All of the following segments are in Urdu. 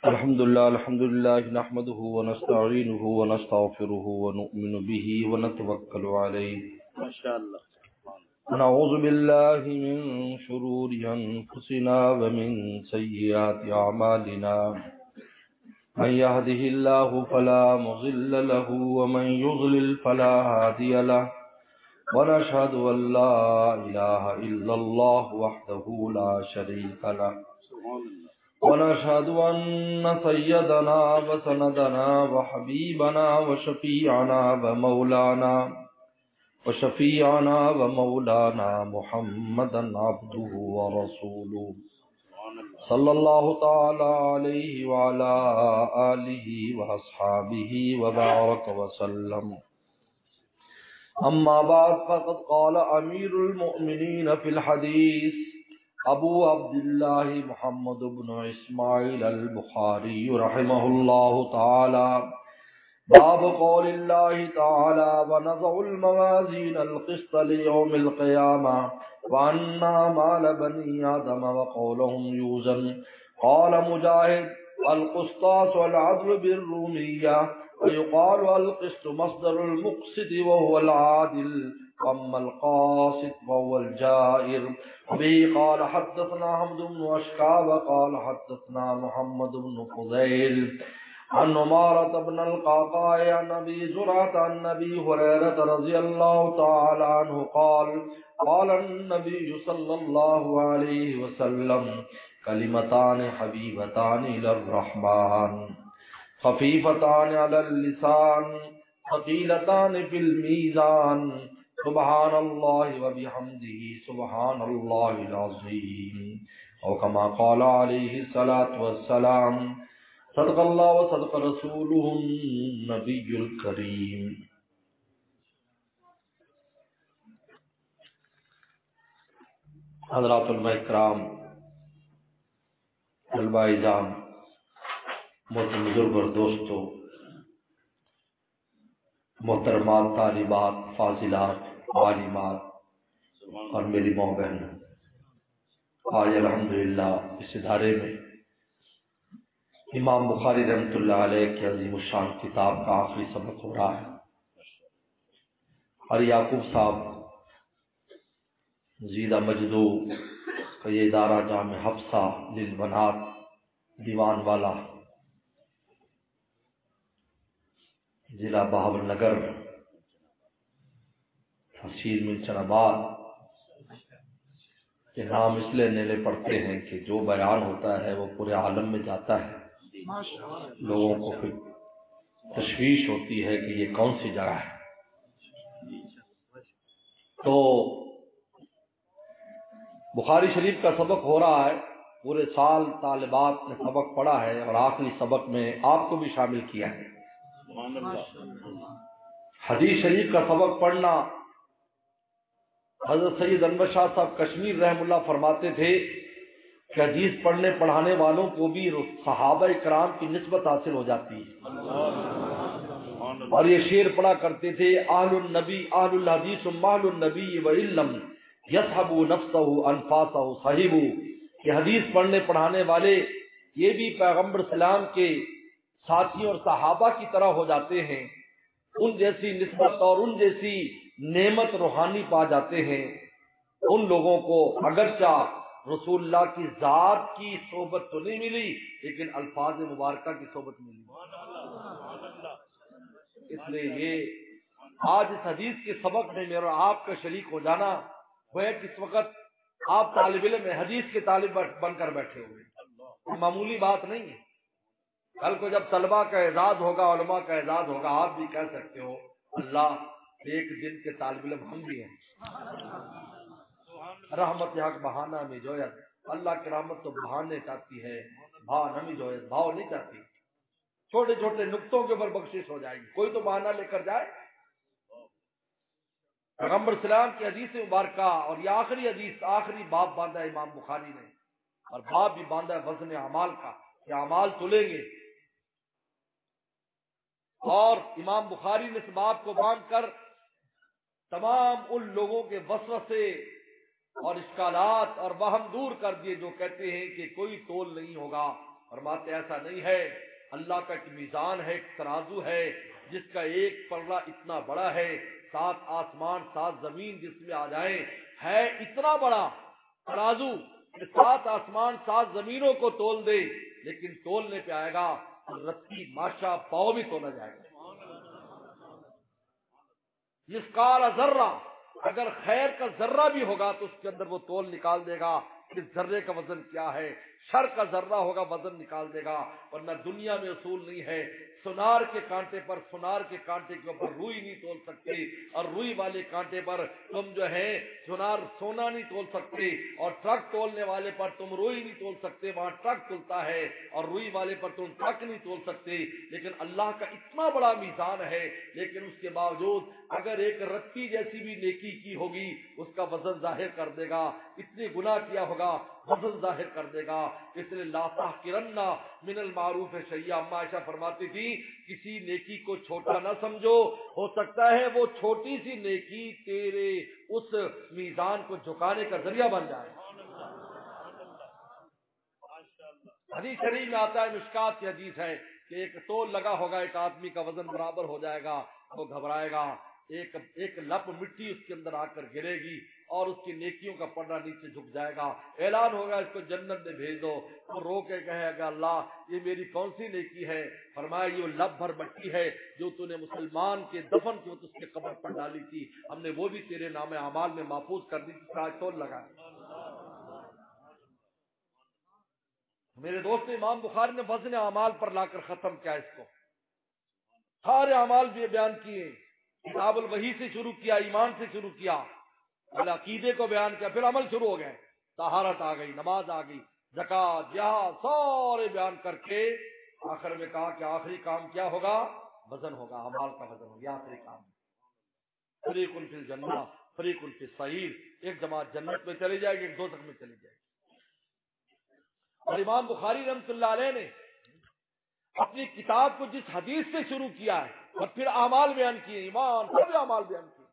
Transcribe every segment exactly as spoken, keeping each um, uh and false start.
الحمد لله الحمد لله نحمده ونستعينه ونستغفره ونؤمن به ونتوكل عليه ما شاء الله. ونعوذ بالله من شرور أنفسنا ومن سيئات أعمالنا من يهده الله فلا مضل له ومن يضلل فلا هادي له ونشهد أن لا إله إلا الله وحده لا شريك له ونشهد أن سيدنا وسندنا وحبيبنا وشفيعنا ومولانا وشفيعنا ومولانا محمدا عبده ورسوله صلى الله تعالى عليه وعلى آله وأصحابه وبارك وسلم. أما بعد فقد قال أمير المؤمنين في الحديث ابو عبد الله محمد بن اسماعيل البخاري رحمه الله تعالى: باب قول الله تعالى: ونضع الموازين القسط ليوم القيامة وأنا مال بني آدم وقولهم يوزن. قال مجاهد: القسطاس والعدل بالرومية، ويقال القسط مصدر المقسط وهو العادل، واما القاسط وهو الجائر. به قال حدثنا حمد بن اشكاب قال حدثنا محمد بن فضيل عن عمارة بن القعقاع عن ابي زرعة عن ابي هريرة رضي الله تعالى عنه قال: قال النبي صلى الله عليه وسلم: كلمتان حبيبتان الى الرحمن خفيفتان على اللسان ثقيلتان في الميزان، سبحان الله وبحمده سبحان الله العظيم، او كما قال عليه الصلاة والسلام. صدق الله وصدق رسوله النبي الكريم. حضرات علماء کرام، طلباء اعزام، محترم بزرگ اور دوستو، محترمات، طالبات، فاضلات، عالمات اور میری ماں بہن، آج الحمدللہ اس ادارے میں امام بخاری رحمۃ اللہ علیہ کی عظیم الشان کتاب کا آخری سبق ہو رہا ہے، اور یعقوب صاحب زیدہ مجدو کا یہ ادارہ جامع حفصہ للبنات دیوان والا، ضلع بہاول نگر، تحصیل ملچن آباد کے نام اس لیے نیلے پڑتے ہیں کہ جو بیان ہوتا ہے وہ پورے عالم میں جاتا ہے، لوگوں کو پھر تشویش ہوتی ہے کہ یہ کون سی جگہ ہے. تو بخاری شریف کا سبق ہو رہا ہے، پورے سال طالبات نے سبق پڑھا ہے اور آخری سبق میں آپ کو بھی شامل کیا ہے. حدیث شریف کا سبق پڑھنا، حضرت سید انور شاہ صاحب کشمیر رحم اللہ فرماتے تھے کہ حدیث پڑھنے پڑھانے والوں کو بھی صحابہ کرام کی نسبت حاصل ہو جاتی ہے. اور یہ شعر پڑھا کرتے تھے: اہل النبی اہل الحدیث مال النبی وعلم یصحب نفسہ انفاسہ صحیب. کہ حدیث پڑھنے پڑھانے والے یہ بھی پیغمبر اسلام کے ساتھی اور صحابہ کی طرح ہو جاتے ہیں، ان جیسی نسبت اور ان جیسی نعمت روحانی پا جاتے ہیں. ان لوگوں کو اگرچہ رسول اللہ کی ذات کی صحبت تو نہیں ملی، لیکن الفاظ مبارکہ کی صحبت ملی. اس لیے یہ آج اس حدیث کے سبق میں میرا آپ کا شریک ہو جانا گویا کہ اس وقت آپ طالب علم میں حدیث کے طالب بن کر بیٹھے ہوئے، معمولی بات نہیں ہے. کل کو جب طلبہ کا اعزاز ہوگا، علماء کا اعزاز ہوگا، آپ بھی کہہ سکتے ہو اللہ ایک دن کے طالب علم ہم بھی ہیں. رحمت حق بہانہ میں جویت، اللہ کی رحمت تو بہانے چاہتی ہے، بھا نمی جویت، بھاؤ نہیں چاہتی. چھوٹے چھوٹے نقطوں کے اوپر بخشش ہو جائے گی، کوئی تو بہانہ لے کر جائے. پیغمبر اسلام کی حدیث مبارکہ، اور یہ آخری حدیث، آخری باب باندھا ہے امام بخاری نے، اور باب بھی باندھا ہے وزن اعمال کا، کہ اعمال تلیں گے. اور امام بخاری نے اس باب کو باندھ کر تمام ان لوگوں کے وسوسے اور اشکالات اور وہم دور کر دیے جو کہتے ہیں کہ کوئی تول نہیں ہوگا، فرماتے ایسا نہیں ہے، اللہ کا ایک میزان ہے، ایک ترازو ہے جس کا ایک پلڑا اتنا بڑا ہے، سات آسمان سات زمین جس میں آ جائیں، ہے اتنا بڑا ترازو کہ سات آسمان سات زمینوں کو تول دے، لیکن تولنے پہ آئے گا رتی ماشا پاؤ بھی تولا جائے گا۔ مثقال ذرہ، اگر خیر کا ذرہ بھی ہوگا تو اس کے اندر وہ تول نکال دے گا کہ ذرے کا وزن کیا ہے، شر کا ذرہ ہوگا وزن نکال دے گا۔ ورنہ دنیا میں اصول نہیں ہے، سونار کے کانٹے پر سونار کے کانٹے کے اوپر روئی نہیں تول سکتے، اور روئی والے کانٹے پر تم جو ہے سونار سونا نہیں تول سکتے، اور ٹرک تولنے والے پر تم روئی نہیں تول سکتے، وہاں ٹرک تلتا ہے، اور روئی والے پر تم ٹرک نہیں تول سکتے۔ لیکن اللہ کا اتنا بڑا میزان ہے، لیکن اس کے باوجود اگر ایک رتی جیسی بھی نیکی کی ہوگی اس کا وزن ظاہر کر دے گا، اتنے گناہ کیا ہوگا وزن ظاہر کر دے گا۔ اس لیے لا تحقرن من المعروف شیئا، اما عائشہ فرماتی تھی کسی نیکی کو چھوٹا نہ سمجھو، ہو سکتا ہے وہ چھوٹی سی نیکی تیرے اس میزان کو جھکانے کا ذریعہ بن جائے۔ حدیث شریف میں آتا ہے، مشکات کی حدیث ہے کہ ایک تول لگا ہوگا، ایک آدمی کا وزن برابر ہو جائے گا، وہ گھبرائے گا، ایک ایک لپ مٹی اس کے اندر آ کر گرے گی اور اس کی نیکیوں کا پلڑا نیچے جھک جائے گا، اعلان ہوگا اس کو جنت میں بھیج دو۔ وہ رو کے کہے گا اللہ یہ میری کون سی نیکی ہے؟ فرمایا یہ لپ بھر مٹی ہے جو تو نے مسلمان کے دفن کے وقت اس کے قبر پر ڈالی تھی، ہم نے وہ بھی تیرے نام اعمال میں محفوظ کر دی تھی، آج تول لگا۔ میرے دوست امام بخاری نے وزن اعمال پر لا کر ختم کیا اس کو، سارے اعمال بھی بیان کیے، کتاب الوحی سے شروع کیا، ایمان سے شروع کیا، عقیدے کو بیان کیا، پھر عمل شروع ہو گئے، طہارت آ گئی، نماز آ گئی، زکوٰۃ، جہاد، سارے بیان کر کے آخر میں کہا کہ آخری کام کیا ہوگا؟ وزن ہوگا، اعمال کا وزن ہوگا، آخری کام۔ فریق فی الجنہ فریق فی السعیر، ایک جماعت جنت میں چلی جائے گی، ایک دوزخ میں چلی جائے گی۔ اور امام بخاری رحمۃ اللہ علیہ نے اپنی کتاب کو جس حدیث سے شروع کیا ہے اور پھر اعمال بیان کیے، ایمان سب اعمال بیان کیے،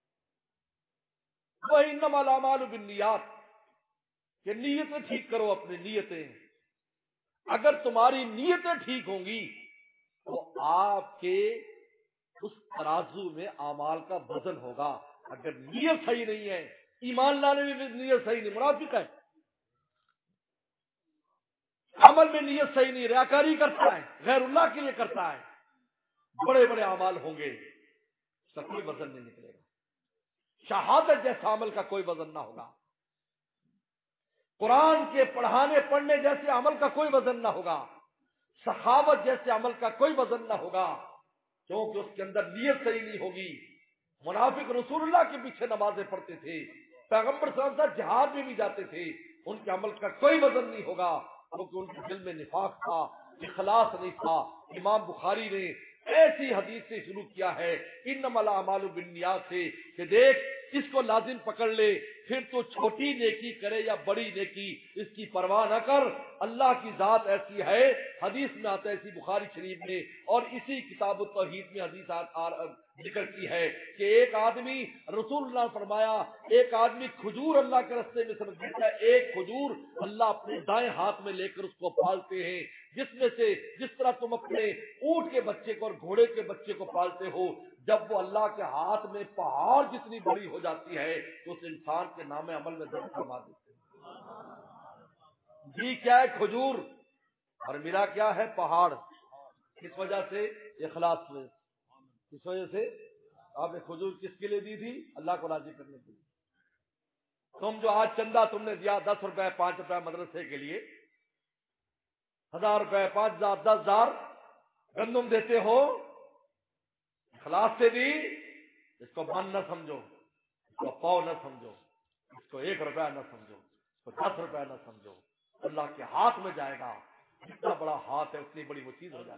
وہ انما الاعمال بالنیات، کہ نیتیں ٹھیک کرو، اپنی نیتیں، اگر تمہاری نیتیں ٹھیک ہوں گی تو آپ کے اس ترازو میں اعمال کا وزن ہوگا۔ اگر نیت صحیح نہیں ہے، ایمان لانے میں نیت صحیح نہیں، منافق ہے، عمل میں نیت صحیح نہیں، ریاکاری کرتا ہے، غیر اللہ کے لیے کرتا ہے، بڑے بڑے اعمال ہوں گے، اس کا کوئی وزن نہیں نکلے گا، شہادت جیسا عمل کا کوئی وزن نہ ہوگا، قرآن کے پڑھانے پڑھنے جیسے عمل کا کوئی وزن نہ ہوگا، سخاوت جیسے عمل کا کوئی وزن نہ ہوگا، کیونکہ اس کے اندر نیت صحیح نہیں ہوگی۔ منافق رسول اللہ کے پیچھے نمازیں پڑھتے تھے، پیغمبر صلی اللہ علیہ وسلم جہاد میں بھی جاتے تھے، ان کے عمل کا کوئی وزن نہیں ہوگا، کیونکہ ان کے دل میں نفاق تھا، اخلاص نہیں تھا۔ امام بخاری نے ایسی حدیث سے شروع کیا ہے انما الاعمال بالنیات سے کہ دیکھ اس کو لازم پکڑ لے، پھر تو چھوٹی نیکی کرے یا بڑی نیکی اس کی پرواہ نہ کر، اللہ کی ذات ایسی ہے، حدیث میں آتا ہے اسی بخاری شریف میں اور اسی کتاب التوحید میں حدیث ذکر کی ہے کہ ایک آدمی، رسول اللہ نے فرمایا ایک آدمی کھجور اللہ کے راستے میں سمجھ دیتا ہے، ایک کھجور اللہ اپنے دائیں ہاتھ میں لے کر اس کو پالتے ہیں، جس میں سے جس طرح تم اپنے اونٹ کے بچے کو اور گھوڑے کے بچے کو پالتے ہو، جب وہ اللہ کے ہاتھ میں پہاڑ جتنی بڑی ہو جاتی ہے تو اس انسان کے نام عمل میں درج فرما دیتے ہیں۔ جی کیا ہے؟ کھجور، اور میرا کیا ہے؟ پہاڑ۔ کس وجہ سے؟ اخلاص میں۔ کس وجہ سے؟ آپ نے کھجور کس کے لیے دی تھی؟ اللہ کو راضی کرنے کے لیے۔ تم جو آج چندہ تم نے دیا دس روپے پانچ روپے مدرسے کے لیے، ہزار روپے پانچ ہزار دس ہزار گندم دیتے ہو، اخلاص سے دی، اس کو من نہ سمجھو، اس کو پاؤ نہ سمجھو، اس کو ایک روپیہ نہ سمجھو، اس کو دس روپیہ نہ سمجھو، اللہ کے ہاتھ میں جائے گا، جتنا بڑا ہاتھ ہے اتنی بڑی وہ چیز ہو جائے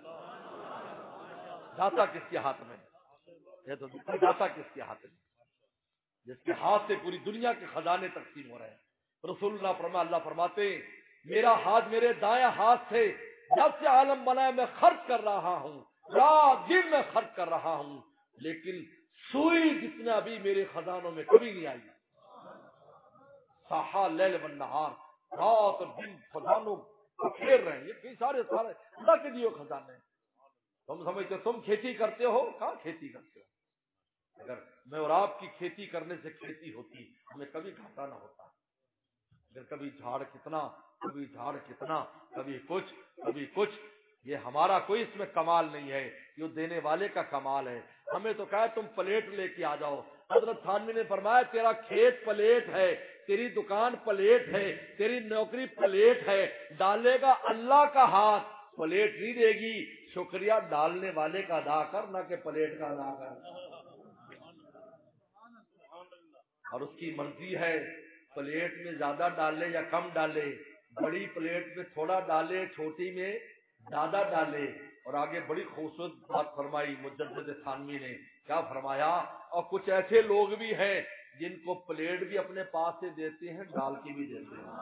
گی۔ داتا کس کے ہاتھ میں؟ یہ تو داتا کس کے ہاتھ میں؟ جس کے ہاتھ سے پوری دنیا کے خزانے تقسیم ہو رہے ہیں۔ رسول اللہ فرما اللہ فرماتے میرا ہاتھ میرے دائیں ہاتھ سے جب سے عالم بنا ہے میں خرچ کر رہا ہوں، رات دن میں خرچ کر رہا ہوں، لیکن سوئی جتنا ابھی میرے خزانوں میں کبھی نہیں آئی۔ ساحا لیل و نہار، رات اور دن خزانوں پھیر رہے ہیں، یہ سارے سارے اللہ کے دیے خزانے ہیں۔ تم سمجھتے تم کھیتی کرتے ہو، کہاں کھیتی کرتے ہو؟ اگر میں اور آپ کی کھیتی کرنے سے کھیتی ہوتی ہمیں کبھی گھاٹا نہ ہوتا۔ اگر کبھی جھاڑ کتنا، کبھی جھاڑ کتنا، کبھی کچھ کبھی کچھ، یہ ہمارا کوئی اس میں کمال نہیں ہے، یہ دینے والے کا کمال ہے۔ ہمیں تو کہا تم پلیٹ لے کے آ جاؤ۔ حضرت تھانوی نے فرمایا تیرا کھیت پلیٹ ہے، تیری دکان پلیٹ ہے، تیری نوکری پلیٹ ہے، ڈالے گا اللہ کا ہاتھ، پلیٹ نہیں دے گی۔ شکریہ ڈالنے والے کا ادا کر، نہ کہ پلیٹ کا ادا کر۔ اور اس کی مرضی ہے پلیٹ میں زیادہ ڈالے یا کم ڈالے، بڑی پلیٹ میں تھوڑا ڈالے، چھوٹی میں زیادہ ڈالے۔ اور آگے بڑی خوبصورت بات فرمائی مجدد تھانوی نے، کیا فرمایا؟ اور کچھ ایسے لوگ بھی ہیں جن کو پلیٹ بھی اپنے پاس سے دیتے ہیں، ڈال کے بھی دیتے ہیں۔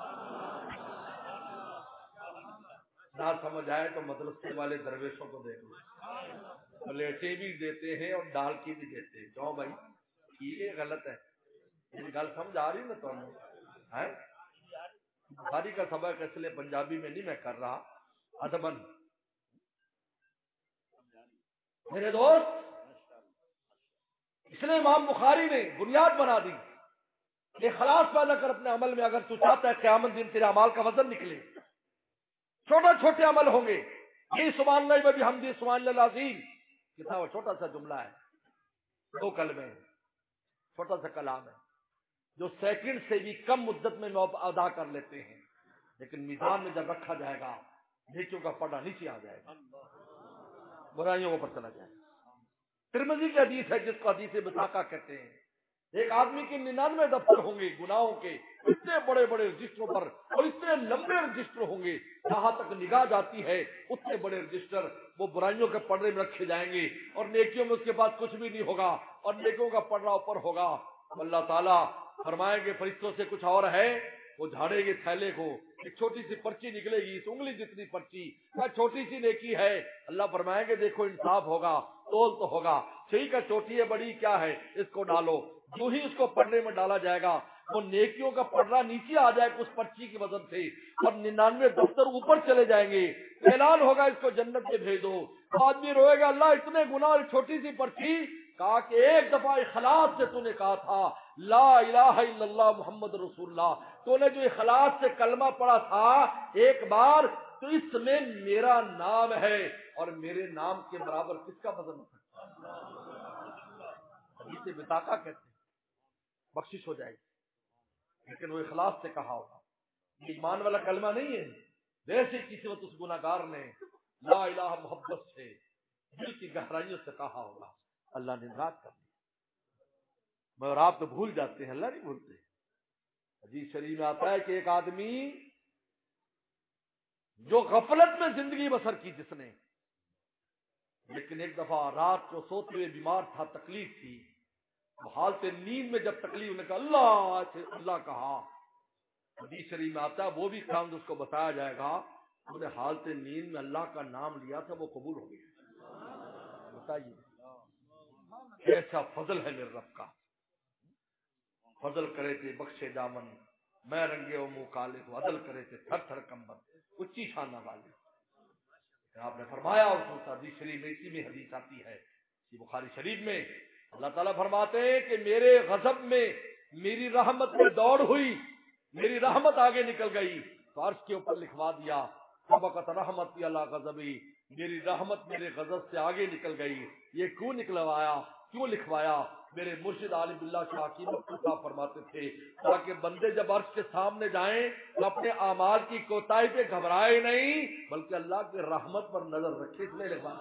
نہ سمجھ آئے تو مدرسے والے درویشوں کو دیکھ لو، پلیٹیں بھی دیتے ہیں اور ڈال کے بھی دیتے ہیں۔ کیوں بھائی؟ ٹھیک ہے، غلط ہے؟ یہ گل سمجھ آ رہی نا تمہیں؟ بخاری کا سبق اس لیے پنجابی میں نہیں میں کر رہا، ادبن۔ میرے دوست، اس لیے امام بخاری نے بنیاد بنا دی کہ خلاص پیدا کر اپنے عمل میں۔ اگر تو چاہتا ہے قیامت دن تیرے اعمال کا وزن نکلے، چھوٹے چھوٹے عمل ہوں گے۔ یہ سبحان اللہ و بحمدہ سبحان اللہ العظیم کتنا وہ چھوٹا سا جملہ ہے، دو کلمے، چھوٹا سا کلام ہے جو سیکنڈ سے بھی کم مدت میں ادا کر لیتے ہیں، لیکن میزان میں جب رکھا جائے گا نیکیوں کا پڑا نیچے آ جائے گا، برائیوں اوپر چلا جائے گا۔ ترمذی کی حدیث ہے جس کو حدیث بطاقہ کہتے ہیں، ایک آدمی کے ننانوے دفتر ہوں گے گناہوں کے، اتنے بڑے بڑے رجسٹروں پر، اور اتنے لمبے رجسٹر ہوں گے جہاں تک نگاہ جاتی ہے، اتنے بڑے رجسٹر وہ برائیوں کے پڑے میں رکھے جائیں گے، اور نیکیوں میں اس کے پاس کچھ بھی نہیں ہوگا، اور نیکیوں کا پڑا اوپر ہوگا۔ اللہ تعالیٰ فرمائیں گے فرشتوں سے کچھ اور ہے، وہ جھاڑے گے تھیلے کو، ایک چھوٹی سی پرچی نکلے گی، اس انگلی جتنی پرچی، کیا چھوٹی سی نیکی ہے؟ اللہ فرمائیں گے دیکھو انصاف ہوگا، تول تو ہوگا، ٹھیک ہے چھوٹی ہے بڑی کیا ہے، اس کو ڈالو۔ جو ہی اس کو پڑھنے میں ڈالا جائے گا، وہ نیکیوں کا پڑھنا نیچے آ جائے گا اس پرچی کی وزن سے، اور ننانوے دفتر اوپر چلے جائیں گے۔ اعلان ہوگا اس کو جنت میں بھیج دو۔ آدمی روئے گا، اللہ اتنے گناہ، چھوٹی سی پرچی۔ کہا کہ ایک دفعہ اخلاص سے تو نے کہا تھا لا الہ الا اللہ محمد رسول اللہ، تو نے جو اخلاص سے کلمہ پڑھا تھا ایک بار، تو اس میں میرا نام ہے، اور میرے نام کے برابر کس کا وزن ہو سکتا ہے؟ حدیث بطاقہ کہتے ہیں، بخشش ہو جائے گی، لیکن وہ اخلاص سے کہا ہوگا۔ یہ ایمان والا کلمہ نہیں ہے، ویسے کسی وقت اس گناہگار نے لا الہ محبت سے دل کی گہرائیوں سے کہا ہوگا، اللہ نے ناراض کر دیا۔ مگر آپ تو بھول جاتے ہیں، اللہ نہیں بھولتے۔ حدیث شریف میں آتا ہے کہ ایک آدمی جو غفلت میں زندگی بسر کی جس نے، لیکن ایک دفعہ رات کو سوتے ہوئے بیمار تھا، تکلیف تھی، حالت نیند میں جب تکلیف نے کہا اللہ اللہ کہا، حدیث شریف میں آتا ہے وہ بھی کام اس کو بتایا جائے گا، انہوں نے حالت نیند میں اللہ کا نام لیا تھا، وہ قبول ہو گیا۔ بتائیے کیسا فضل ہے میرے رب کا، فضل کرے تھے بخشے دامن، میں رنگے و منہ کالے تو عدل کرے تھے تھر تھر کمبر، اچھی شانہ والے۔ آپ نے فرمایا اس حدیث شریف میں، اسی میں حدیث آتی ہے بخاری شریف میں، اللہ تعالیٰ فرماتے ہیں کہ میرے غضب میں میری رحمت میں دوڑ ہوئی، میری رحمت آگے نکل گئی تو عرش کے اوپر لکھوا دیا سبقت رحمتی علی غضبی، میری رحمت میرے غضب سے آگے نکل گئی۔ یہ کیوں نکلوایا، کیوں لکھوایا؟ میرے مرشد عالم باللہ شاہ حکیم صاحب فرماتے تھے تاکہ بندے جب عرش کے سامنے جائیں تو اپنے اعمال کی کوتاہی پہ گھبرائے نہیں، بلکہ اللہ کی رحمت پر نظر رکھے، اس میں لکھوا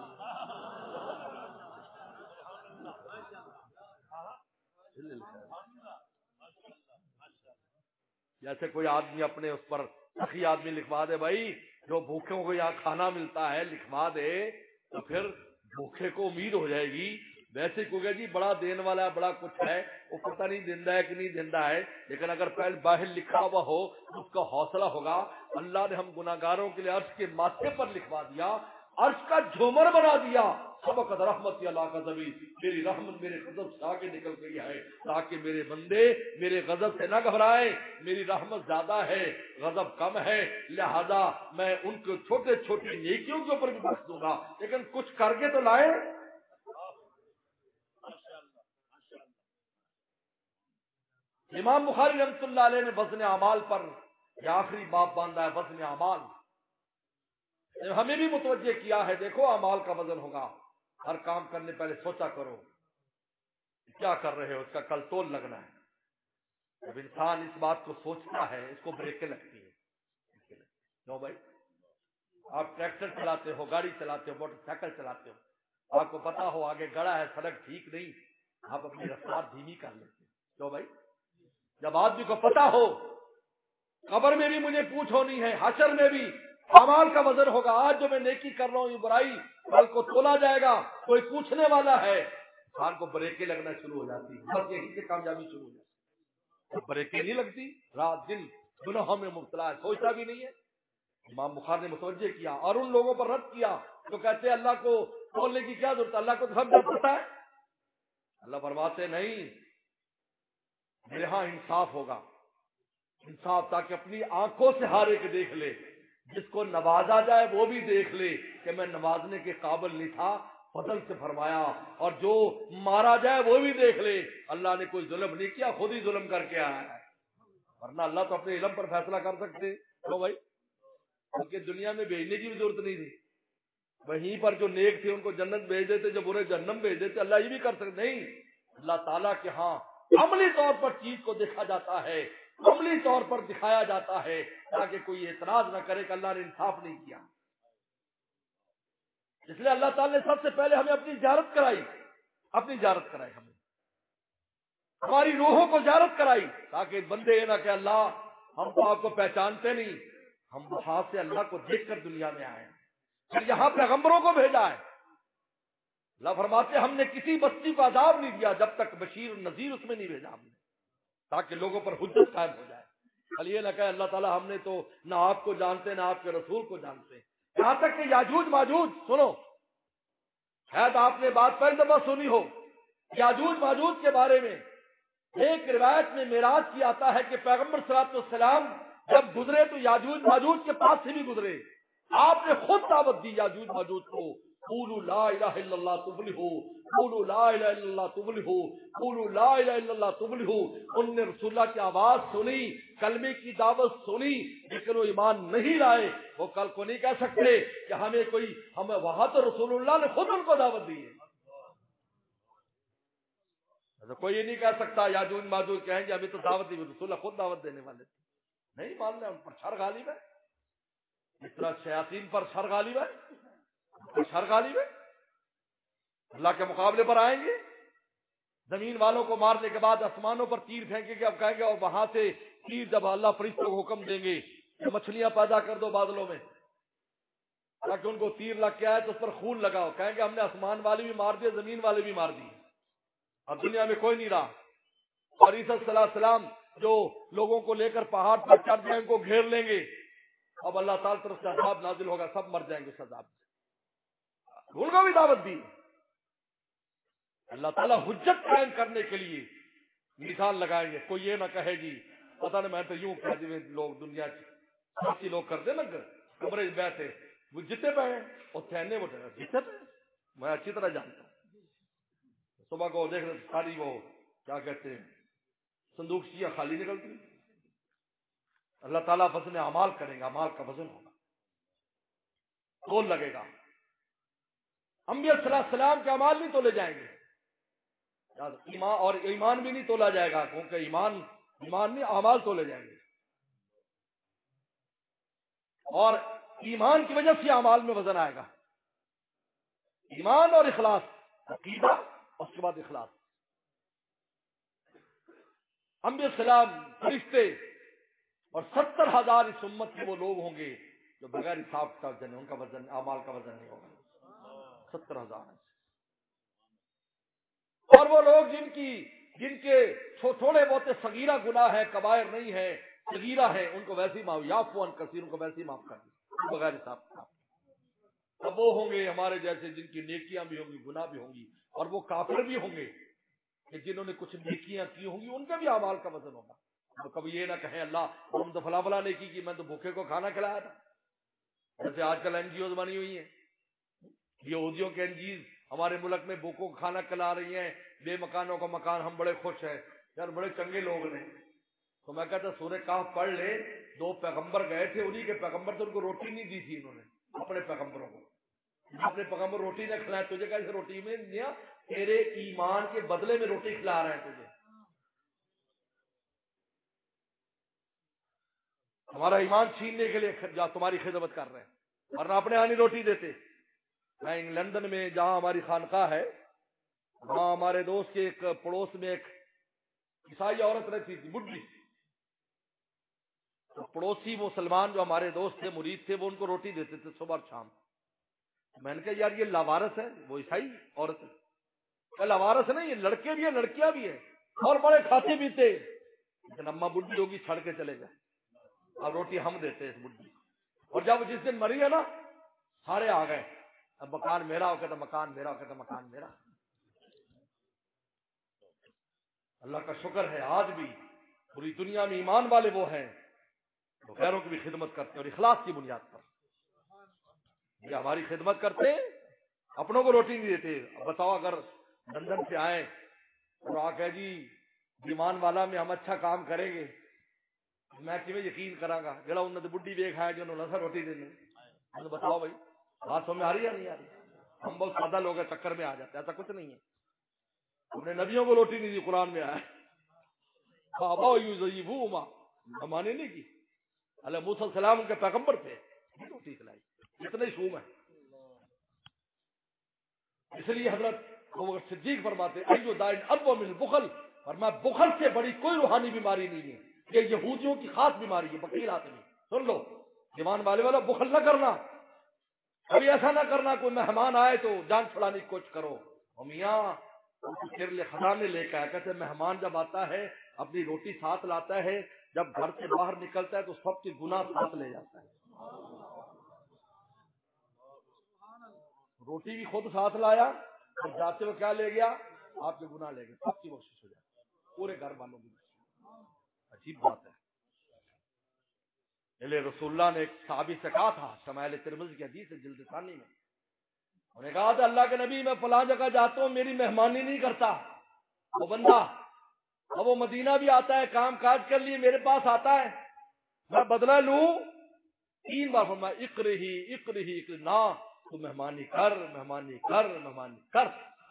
جیسے کوئی آدمی اپنے اس پر سخی آدمی لکھوا دے، بھائی جو بھوکھوں کو یہاں کھانا ملتا ہے لکھوا دے، تو پھر بھوکھے کو امید ہو جائے گی۔ ویسے کو جی بڑا دین والا ہے، بڑا کچھ ہے، وہ پتہ نہیں دندہ ہے کہ نہیں دندہ ہے، لیکن اگر پہلے باہر لکھا ہوا ہو اس کا حوصلہ ہوگا۔ اللہ نے ہم گناہگاروں کے لیے عرش کے ماتھے پر لکھوا دیا، عرش کا جھومر بنا دیا، سبقت رحمتی اللہ کا غضبی، میری رحمت میرے غضب سے آگے نکل گئی ہے تاکہ میرے بندے میرے غضب سے نہ گھبرائیں. میری رحمت زیادہ ہے، غضب کم ہے، لہذا میں ان کو چھوٹے چھوٹی نیکیوں کے اوپر بھی بخش دوں گا، لیکن کچھ کر کے تو لائے. امام بخاری رحمۃ اللہ علیہ نے وزن اعمال پر یہ آخری باب باندھا ہے، وزن اعمال. ہمیں بھی متوجہ کیا ہے، دیکھو اعمال کا وزن ہوگا، ہر کام کرنے پہلے سوچا کرو کیا کر رہے ہو، اس کا کل تول لگنا ہے. جب انسان اس بات کو سوچتا ہے اس کو بریکیں لگتی ہے. کیوں بھائی؟ آپ ٹریکٹر چلاتے ہو، گاڑی چلاتے ہو، موٹر سائیکل چلاتے ہو، آپ کو پتا ہو آگے گڑا ہے، سڑک ٹھیک نہیں، آپ اپنی رفتار دھیمی کر لیتے. کیوں بھائی؟ جب آدمی کو پتا ہو قبر میں بھی مجھے پوچھ ہونی ہے، حشر میں بھی اعمال کا وزن ہوگا، آج جو میں نیکی کر رہا ہوں یہ برائی کل کو تولا جائے گا، کوئی پوچھنے والا ہے، انسان کو بریکیں لگنا شروع ہو جاتی ہے، بس یہیں سے کامیابی شروع ہو جاتی ہے. بریکیں نہیں لگتی، رات دن گناہوں میں مبتلا ہے، سوچتا بھی نہیں ہے. امام بخاری نے متوجہ کیا اور ان لوگوں پر رد کیا جو کہتے ہیں اللہ کو بولنے کی کیا ضرورت ہے، اللہ کو تو سب پتا ہے. اللہ فرماتے نہیں، میرے ہاں انصاف ہوگا، انصاف تاکہ اپنی آنکھوں سے ہر ایک دیکھ لے، جس کو نوازا جائے وہ بھی دیکھ لے کہ میں نوازنے کے قابل نہیں تھا، فضل سے فرمایا، اور جو مارا جائے وہ بھی دیکھ لے اللہ نے کوئی ظلم نہیں کیا، خود ہی ظلم کر کے آیا ہے. ورنہ اللہ تو اپنے علم پر فیصلہ کر سکتے تو بھائی، کیونکہ دنیا میں بھیجنے کی بھی ضرورت نہیں تھی، وہیں پر جو نیک تھے ان کو جنت بھیج دیتے، جو برے جہنم بھیج دیتے. اللہ یہ بھی کر سکتے نہیں، اللہ تعالیٰ کے ہاں عملی طور پر چیز کو دیکھا جاتا ہے، عملی طور پر دکھایا جاتا ہے تاکہ کوئی اعتراض نہ کرے کہ اللہ نے انصاف نہیں کیا. اس لیے اللہ تعالیٰ نے سب سے پہلے ہمیں اپنی زیارت کرائی، اپنی زیارت کرائی، ہمیں ہماری روحوں کو زیارت کرائی تاکہ بندے یہ نہ کہ اللہ ہم تو آپ کو پہچانتے نہیں، ہم وہاں سے اللہ کو دیکھ کر دنیا میں آئے، پھر یہاں پیغمبروں کو بھیجا ہے. اللہ فرماتے ہم نے کسی بستی کو عذاب نہیں دیا جب تک بشیر اور نذیر اس میں نہیں بھیجا ہم نے، تاکہ لوگوں پر حجت قائم ہو جائے. کل یہ نہ کہے اللہ تعالیٰ ہم نے تو نہ آپ کو جانتے نہ آپ کے رسول کو جانتے. یہاں تک کہ یاجوج ماجوج، سنو شاید آپ نے بات پہلی دفعہ سنی ہو، یاجوج ماجوج کے بارے میں ایک روایت میں معراج کی آتا ہے کہ پیغمبر صلی اللہ علیہ وسلم جب گزرے تو یاجوج ماجوج کے پاس سے بھی گزرے، آپ نے خود دعوت دی یاجوج ماجوج کو، قولوا لا الہ الا اللہ تفلحوا، قولوا لا الہ الا اللہ تفلحوا، قولوا لا الہ الا اللہ تفلحوا. ان نے رسول اللہ کی آواز سنی، کلمے کی دعوت سنی، لیکن وہ ایمان نہیں لائے. وہ کل کو نہیں کہہ سکتے کہ ہمیں کوئی، ہمیں وہاں تو رسول اللہ نے خود ان کو دعوت دی ہے. کوئی یہ نہیں کہہ سکتا یاجوج ماجوج کہیں گے ابھی تو دعوت دی، رسول اللہ خود دعوت دینے والے تھے. نہیں مان لیں، ان پر شر غالب ہے، اس طرح شیاطین پر شر غالب ہے، شر غالب ہے. اللہ کے مقابلے پر آئیں گے، زمین والوں کو مارنے کے بعد آسمانوں پر تیر پھینکیں گے، اب کہیں گے اور وہاں سے تیر جب اللہ فرشتوں کو حکم دیں گے کہ مچھلیاں پیدا کر دو بادلوں میں، تاکہ ان کو تیر لگ کے آئے تو اس پر خون لگاؤ، کہیں گے ہم نے آسمان والے بھی مار دیے، زمین والے بھی مار دیے، اب دنیا میں کوئی نہیں رہا. اور عیسیٰ صلی اللہ علیہ وسلم جو لوگوں کو لے کر پہاڑ پر چڑھ جائیں ان کو گھیر لیں گے، اب اللہ تعالیٰ طرف سے عذاب نازل ہوگا، سب مر جائیں گے اس عذاب سے. ان کو بھی دعوت دی. اللہ تعالیٰ حجت قائم کرنے کے لیے مثال لگائیں گے. کوئی یہ نہ کہے گی پتہ نہیں میں تو یوں کہہ دی، لوگ دنیا کی لوگ کرتے نا کمرے بیٹھے وہ جتنے پہ ہیں اور تھینے وہ جتنے پہ، میں اچھی طرح جانتا ہوں. صبح کو دیکھ رہے ساری وہ کیا کہتے ہیں صندوق شیعہ خالی نکلتی. اللہ تعالیٰ وزن اعمال کریں گا، اعمال کا وزن ہوگا، تول لگے گا. انبیاء صلی اللہ علیہ وسلم کے اعمال نہیں تولے جائیں گے، ایمان اور ایمان بھی نہیں تولا جائے گا، کیونکہ ایمان ایمان نہیں اعمال تولے جائیں گے. اور ایمان کی وجہ سے اعمال میں وزن آئے گا. ایمان اور اخلاص، عقیدہ اور اس کے بعد اخلاص. انبیاء السلام فرشتے اور ستر ہزار اس امت کے وہ لوگ ہوں گے جو بغیر حساب کا وزن، ان کا وزن اعمال کا وزن نہیں ہوگا. ستر ہزار. اور وہ لوگ جن کی جن کے تھوڑے بہت صغیرہ گناہ ہے، کبائر نہیں ہے، صغیرہ ہے، ان کو ویسے ہی معاف، یعفو عن کثیر، ان کو ویسے ہی معاف کر دیں بغیر حساب کا. اب وہ ہوں گے ہمارے جیسے جن کی نیکیاں بھی ہوں گی گناہ بھی ہوں گی، اور وہ کافر بھی ہوں گے کہ جنہوں نے کچھ نیکیاں کی ہوں گی ان کا بھی اعمال کا وزن ہوگا۔ تو کبھی یہ نہ کہیں اللہ ہم تو فلاں فلاں نیکی کی، میں تو بھوکے کو کھانا کھلایا تھا، جیسے آج کل این جی اوز بنی ہوئی ہیں، یہودیوں کے این جیز ہمارے ملک میں بھوکوں کو کھانا کھلا رہی ہیں، بے مکانوں کا مکان، ہم بڑے خوش ہیں یار، بڑے چنگے لوگ نے۔ تو میں کہتا سورہ کہف پڑھ لے، دو پیغمبر گئے تھے، انہی کے پیغمبر تو ان کو روٹی نہیں دی تھی انہوں نے اپنے پیغمبروں کو، اپنے پیغمبر روٹی نہ کھلائے، تجھے کیسے روٹی میں دیا؟ تیرے ایمان کے بدلے میں روٹی کھلا رہے ہیں تجھے، ہمارا ایمان چھیننے کے لیے جا تمہاری خدمت کر رہے ہیں، ورنہ اپنے ہاں نہیں روٹی دیتے۔ میں لندن میں جہاں ہماری خانقاہ ہے، وہاں ہمارے دوست کے ایک پڑوس میں ایک عیسائی عورت رہتی تھی، بڈھی، تو پڑوسی مسلمان جو ہمارے دوست تھے، مرید تھے، وہ ان کو روٹی دیتے تھے صبح اور شام۔ میں نے کہا یار یہ لاوارث ہے، وہ عیسائی عورت ہے، کہ لاوارث نہیں، یہ لڑکے بھی ہیں لڑکیاں بھی ہیں اور بڑے کھاتے بھی تھے، لیکن اماں بڈھی ہوگی چھڑ کے چلے گئے، اب روٹی ہم دیتے اس بڈھی کو۔ اور جب جس دن مری ہے نا، سارے آ گئے، اب مکان میرا ہو کہتا مکان میرا ہو کہتا مکان میرا۔ اللہ کا شکر ہے آج بھی پوری دنیا میں ایمان والے وہ ہیں جو غیروں کی بھی خدمت کرتے ہیں اور اخلاص کی بنیاد پر۔ یہ ہماری خدمت کرتے ہیں، اپنوں کو روٹی نہیں دیتے۔ اب بتاؤ اگر لندن سے آئے اور آ کہ جی ایمان والا میں ہم اچھا کام کریں گے، میں کیویں یقین کراں گا جڑا انہوں نے بڈھی ویکھ آیا جو انہوں نے روٹی دینی۔ تو بتاؤ بھائی بات سمجھ آ رہی ہے نہیں آ رہی؟ ہم بہت سادہ لوگ ہیں، چکر میں آ جاتے ہیں، ایسا کچھ نہیں ہے۔ ہم نے نبیوں کو روٹی نہیں دی، قرآن میں آیا بابا یوزیبوما، ہمانے نہیں کی، علیہ موسیٰ السلام ان کے پیغمبر تھے، روٹی کھلائی، اتنے شوم ہے۔ اس لیے حضرت ابو بکر صدیق فرماتے ایو دائن ابو من البخل، فرمایا بخل سے بڑی کوئی روحانی بیماری نہیں ہے، یہ یہودیوں کی خاص بیماری ہے، بخیل آدمی۔ سن لو ایمان والے والا، بخل نہ کرنا، کبھی ایسا نہ کرنا کوئی مہمان آئے تو جان چھڑانے کی کوشش کرو۔ اور میاں تیرے لیے خزانے لے کے آیا، کہتے مہمان جب آتا ہے اپنی روٹی ساتھ لاتا ہے، جب گھر سے باہر نکلتا ہے تو سب کے گناہ ساتھ لے جاتا ہے۔ روٹی بھی خود ساتھ لایا اور جاتے ہوئے کیا لے گیا؟ آپ کے گناہ لے گئے، سب کی بخشش ہو جائے، پورے گھر والوں کی بخشش۔ عجیب بات ہے۔ رسول اللہ نے ایک صحابی سے کہا تھا، شمائل ترمذی کی حدیث ہے جلد ثانی میں، انہوں نے کہا تھا اللہ کے نبی میں فلاں جگہ جاتا ہوں میری مہمانی نہیں کرتا وہ بندہ، اب وہ مدینہ بھی آتا ہے کام کاج کر لیے میرے پاس آتا ہے، میں بدلہ لوں، تین بار فرمایا اقرہی اقرہی اقرہی، نہ تو مہمانی کر مہمانی کر مہمانی کر،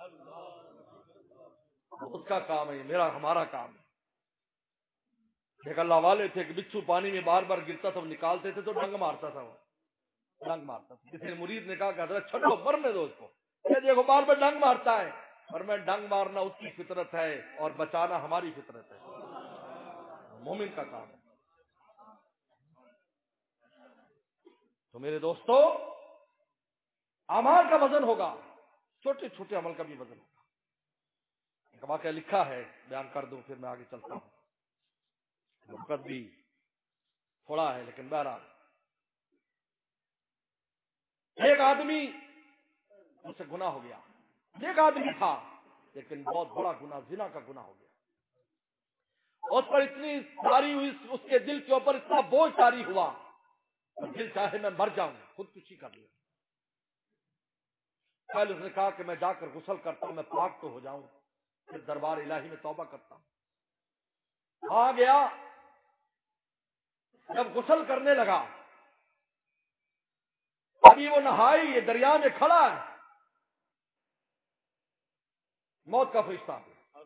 اس کا کام ہے، میرا ہمارا کام ہے۔ ایک اللہ والے تھے کہ بچھو پانی میں بار بار گرتا تھا، وہ نکالتے تھے تو ڈنگ مارتا تھا، وہ ڈنگ مارتا تھا۔ کسی مرید نے کہا کہ حضرت چھوڑو مرنے دو اس کو، کہ دیکھو بار بار ڈنگ مارتا ہے، اور میں ڈنگ مارنا اس کی فطرت ہے اور بچانا ہماری فطرت ہے، مومن کا کام ہے۔ تو میرے دوستو اعمال کا وزن ہوگا، چھوٹے چھوٹے عمل کا بھی وزن ہوگا۔ ایک واقعہ لکھا ہے، بیان کر دوں پھر میں آگے چلتا ہوں، وقت بھی تھوڑا ہے لیکن بہرحال ایک آدمی اس سے گناہ ہو گیا، ایک آدمی تھا لیکن بہت بڑا گناہ، زنا کا گناہ ہو گیا، اس پر اتنی تاری ہوئی، اس کے دل کے اوپر اتنا بوجھ تاری ہوا، دل چاہے میں مر جاؤں، خودکشی کر لیا۔ پہلے اس نے کہا کہ میں جا کر غسل کرتا ہوں، میں پاک تو ہو جاؤں، پھر دربار الہی میں توبہ کرتا ہوں۔ آ گیا، جب غسل کرنے لگا، ابھی وہ نہائی، یہ دریا میں کھڑا ہے، موت کا فرشتہ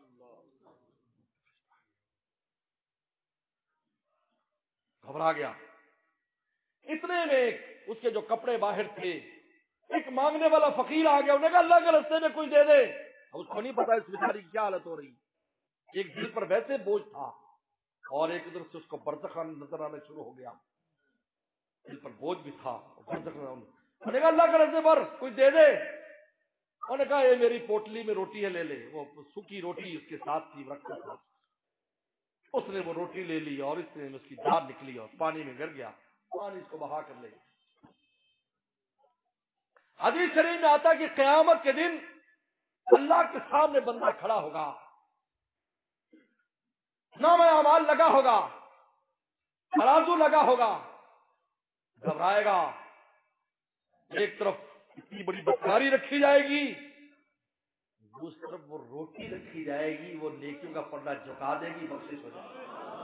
گھبرا گیا۔ اتنے میں اس کے جو کپڑے باہر تھے، ایک مانگنے والا فقیر آ گیا، انہوں نے کہا اللہ کے راستے میں کوئی دے دے۔ اس کو نہیں پتا اس بیچاری کی کیا حالت ہو رہی، ایک دل پر ویسے بوجھ تھا اور ایک ادھر سے اس کو برزخ نظر آنا شروع ہو گیا، دل پر بوجھ بھی تھا، برزخ انہوں نے کہا اللہ کے راستے پر کوئی دے دے۔ انہوں نے کہا یہ میری پوٹلی میں روٹی ہے، لے لے۔ وہ سوکھی روٹی اس کے ساتھ تھی، رکھا تھا، اس نے وہ روٹی لے لی اور اس نے اس کی دھار نکلی اور پانی میں گر گیا، پانی اس کو بہا کر لے گیا۔ حدیث شریف میں آتا کہ قیامت کے دن اللہ کے سامنے بندہ کھڑا ہوگا، نام اعمال لگا ہوگا، ترازو لگا ہوگا، گھبرائے گا. ایک طرف اتنی بڑی بدکاری رکھی جائے گی، دوسری طرف وہ روٹی رکھی جائے گی، وہ نیکیوں کا پردہ جھکا دے گی، بخشش ہو جائے گی.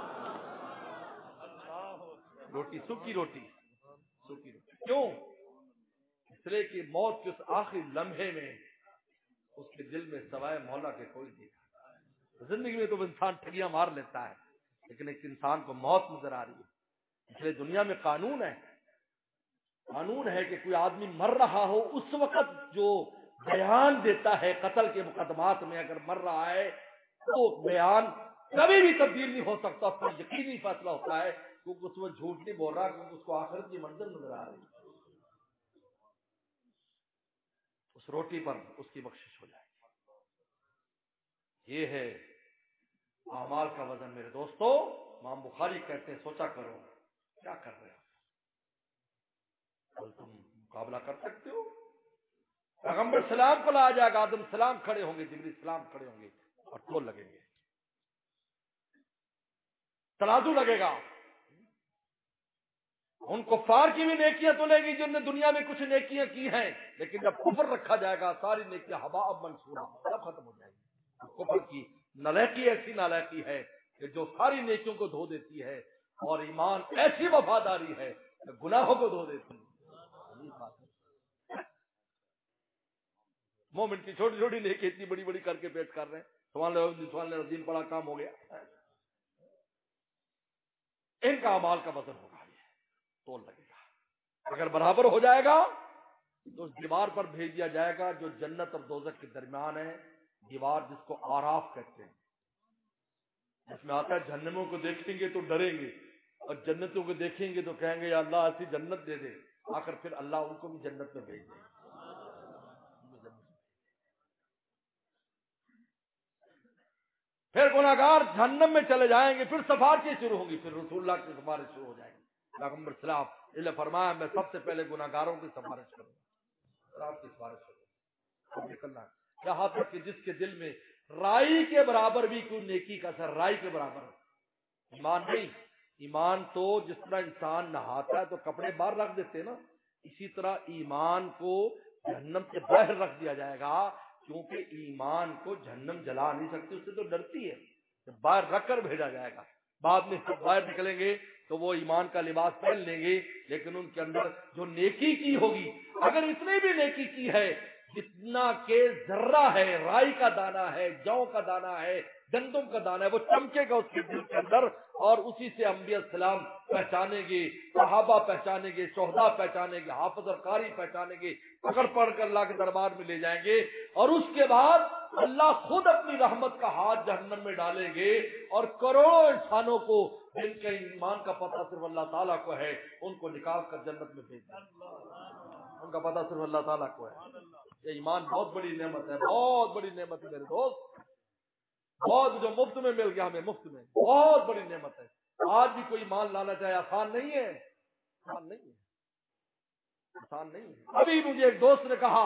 روٹی سوکھی روٹی سوکھی روٹی کیوں؟ اس لیے کہ موت کے اس آخری لمحے میں اس کے دل میں سوائے مولا کے کوئی نہیں تھا. زندگی میں تو انسان ٹھگیاں مار لیتا ہے، لیکن ایک انسان کو موت نظر آ رہی ہے. اس لیے دنیا میں قانون ہے، قانون ہے کہ کوئی آدمی مر رہا ہو اس وقت جو بیان دیتا ہے قتل کے مقدمات میں اگر مر رہا ہے تو بیان کبھی بھی تبدیل نہیں ہو سکتا، اس پر یقینی فیصلہ ہوتا ہے کیونکہ اس میں جھوٹ نہیں بول رہا، کیونکہ اس کو آخرت کی منزل نظر آ رہی ہے. اس روٹی پر اس کی بخشش ہو جائے گی. یہ ہے اعمال کا وزن میرے دوستو. امام بخاری کہتے ہیں سوچا کرو کیا کر رہے ہو، تم مقابلہ کر سکتے ہو؟ پیغمبر سلام کو لایا جائے گا، آدم سلام کھڑے ہوں گے، جبریل سلام کھڑے ہوں گے اور تول لگیں گے، ترازو لگے گا. ان کفار کی بھی نیکیاں تولے گی جن نے دنیا میں کچھ نیکیاں کی ہیں، لیکن جب کفر رکھا جائے گا ساری نیکیاں ہوا منصورہ سب ختم ہو جائیں گی. کفر کی نالائقی ایسی نالائقی ہے کہ جو ساری نیکیوں کو دھو دیتی ہے، اور ایمان ایسی وفاداری ہے کہ گناہوں کو دھو دیتی ہے. مومن کی چھوٹی چھوٹی نیکی اتنی بڑی بڑی کر کے پیش کر رہے ہیں. سبحان اللہ سبحان اللہ، دین بڑا کام ہو گیا. ان کا اعمال کا وزن ہوگا، یہ تول لگے گا. اگر برابر ہو جائے گا تو اس دیوار پر بھیج دیا جائے گا جو جنت اور دوزخ کے درمیان ہے، دیوار جس کو آراف کہتے ہیں. اس میں آتا ہے جہنموں کو دیکھیں گے تو ڈریں گے، اور جنتوں کو دیکھیں گے تو کہیں گے یا اللہ ایسی جنت دے دے. آخر پھر اللہ ان کو بھی جنت میں بھیج دے. پھر گناہگار جہنم میں چلے جائیں گے، پھر سفارشیں شروع ہوں گی، پھر رسول اللہ کی سفارش شروع ہو جائے گی. پیغمبر سلام نے فرمایا میں سب سے پہلے گناہگاروں کی سفارش کروں گا، اور آپ کی سفارش کروں گا. نکلنا یہاں تک کہ جس کے دل میں رائی کے برابر بھی کوئی نیکی کا اثر، رائی کے برابر ایمان نہیں. ایمان تو جس طرح انسان نہاتا ہے تو کپڑے باہر رکھ دیتے نا، اسی طرح ایمان کو جہنم سے باہر رکھ دیا جائے گا، کیونکہ ایمان کو جہنم جلا نہیں سکتی، اس سے تو ڈرتی ہے. جب باہر رکھ کر بھیجا جائے گا، بعد میں جب باہر نکلیں گے تو وہ ایمان کا لباس پہن لیں گے، لیکن ان کے اندر جو نیکی کی ہوگی، اگر اتنی بھی نیکی کی ہے جتنا کہ ذرہ ہے، رائی کا دانہ ہے، جو کا دانہ ہے، گندم کا دانہ ہے، وہ چمکے گا اس کے دل کے اندر، اور اسی سے انبیاء السلام پہچانیں گے، صحابہ پہچانیں گے، شہداء پہچانیں گے، حافظ اور قاری پہچانیں گے، پکڑ پڑ کر اللہ کے دربار میں لے جائیں گے. اور اس کے بعد اللہ خود اپنی رحمت کا ہاتھ جہنم میں ڈالیں گے، اور کروڑوں انسانوں کو جن کے ایمان کا پتہ صرف اللہ تعالیٰ کو ہے ان کو نکال کر جنت میں بھیج دیں گے. ان کا پتہ صرف اللہ تعالیٰ کو ہے. یہ ایمان بہت بڑی نعمت ہے، بہت بڑی نعمت ہے میرے دوست، بہت جو مفت میں مل گیا ہمیں، مفت میں بہت بڑی نعمت ہے. آج بھی کوئی ایمان لانا چاہے آسان نہیں ہے، آسان نہیں ہے، آسان نہیں ہے. ابھی مجھے ایک دوست نے کہا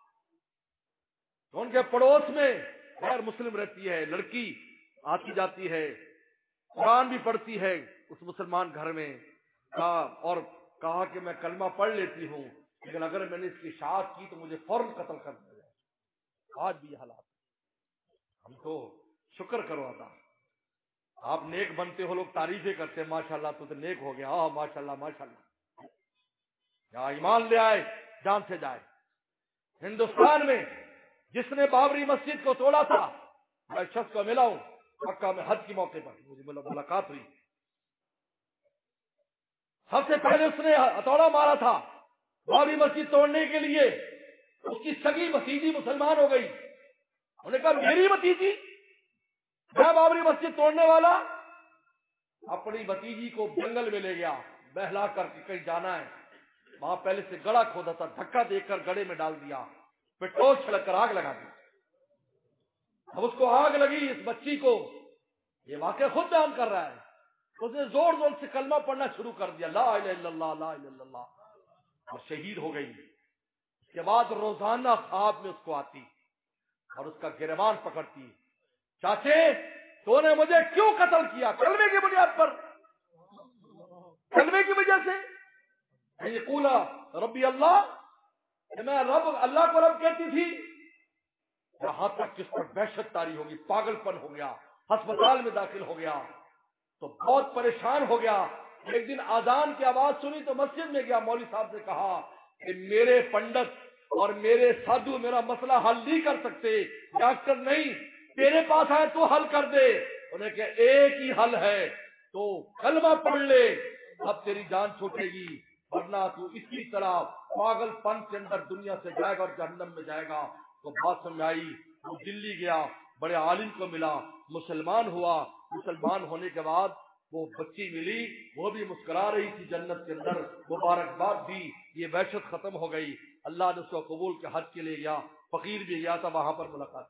ان کے پڑوس میں غیر مسلم رہتی ہے، لڑکی آتی جاتی ہے، قرآن بھی پڑھتی ہے اس مسلمان گھر میں، کہا اور کہا کہ میں کلمہ پڑھ لیتی ہوں، لیکن اگر میں نے اس کی اشاعت کی تو مجھے فوراً قتل کر دیا جائے. آج بھی یہ حالات. ہم تو شکر کرو ادا، آپ نیک بنتے ہو، لوگ تعریفیں کرتے ہیں ماشاءاللہ تو نیک ہو گیا، ہاں ماشاءاللہ ماشاءاللہ. یا ایمان لے آئے جان سے جائے. ہندوستان میں جس نے بابری مسجد کو توڑا تھا، میں شخص کو ملا ہوں مکہ میں حج کے موقع پر، مجھے ملاقات ہوئی. سب سے پہلے اس نے ہتھوڑا مارا تھا بابری مسجد توڑنے کے لیے. اس کی سگی بھتیجی مسلمان ہو گئی. انہوں نے کہا میری بھتیجی، میں بابری مسجد توڑنے والا. اپنی بھتیجی کو جنگل میں لے گیا بہلا کر کے، کہیں جانا ہے. وہاں پہلے سے گڑا کھودا تھا، دھکا دے کر گڑے میں ڈال دیا، پیٹرول چھڑک کر آگ لگا دی. اب اس کو آگ لگی اس بچی کو، یہ واقعہ خود بیان کر رہا ہے. اس نے زور زور سے کلمہ پڑھنا شروع کر دیا، لا الہ الا اللہ لا الہ الا اللہ، اور شہید ہو گئی. اس کے بعد روزانہ خواب میں اس کو آتی اور اس کا گریبان پکڑتی، چاچے تو نے مجھے کیوں قتل کیا؟ کلمے کی بنیاد پر، کلمے کی وجہ سے۔ یقول ربی اللہ، کہ میں رب اللہ کو رب کہتی تھی، یہاں تک کس پر وحشت طاری ہوگی، پاگل پن ہو گیا، ہسپتال میں داخل ہو گیا تو بہت پریشان ہو گیا۔ ایک دن اذان کی آواز سنی تو مسجد میں گیا، مولوی صاحب سے کہا کہ میرے پنڈت اور میرے سادھو میرا مسئلہ حل نہیں کر سکتے، ڈاکٹر نہیں، تیرے پاس آئے تو حل کر دے۔ انہیں کہ ایک ہی حل ہے، تو کلمہ پڑھ لے، اب تیری جان چھوٹے گی، ورنہ تو اسی طرح پاگل پن کے اندر دنیا سے جائے گا اور جہنم میں جائے گا۔ تو بات سمجھ آئی، وہ دلی گیا، بڑے عالم کو ملا، مسلمان ہوا۔ مسلمان ہونے کے بعد وہ بچی ملی، وہ بھی مسکرا رہی تھی جنت کے اندر، مبارکباد دی، یہ وحشت ختم ہو گئی۔ اللہ نے اس کو قبول کے حج کے لیے گیا، فقیر بھی گیا تھا، وہاں پر ملاقات۔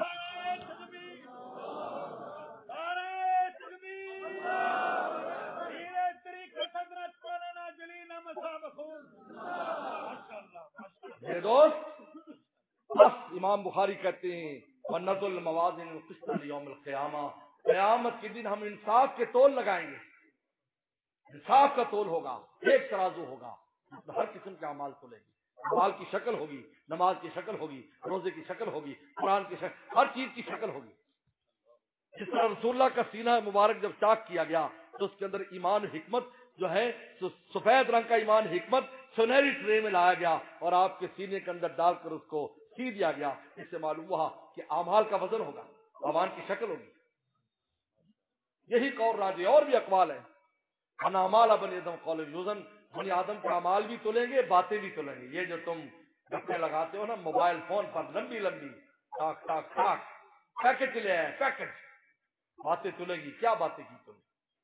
میرے دوست، بس امام بخاری کہتے ہیں وَنَضُ الْمَوَازِنَ الْقِسْطَ لِيَوْمِ الْقِيَامَةِ، قیامت کے دن ہم انصاف کے تول لگائیں گے، انصاف کا تول ہوگا، ایک ترازو ہوگا، اس میں ہر قسم کے اعمال تولے گی، اعمال کی شکل ہوگی، نماز کی شکل ہوگی، روزے کی شکل ہوگی، قرآن کی شکل، ہر چیز کی شکل ہوگی۔ جس طرح رسول اللہ کا سینہ مبارک جب چاک کیا گیا تو اس کے اندر ایمان حکمت جو ہے سفید رنگ کا ایمان حکمت سنہری ٹرے میں لایا گیا اور آپ کے سینے کے اندر ڈال کر اس کو سی دیا گیا۔ اس سے معلوم ہوا کہ اعمال کا وزن ہوگا، اعمال کی شکل ہوگی۔ یہی قول راجی اور بھی اقوال ہیں، انا اعمال بنی آدم قول یوزن، بنی آدم کے اعمال بھی تولیں گے، باتیں بھی تولیں گے۔ یہ جو تم گپے لگاتے ہو نا موبائل فون پر، لمبی لمبی ٹاک ٹاک ٹاک، پیکٹ لے آئے پیکٹ، باتیں تلے گی، کیا باتیں کی تم؟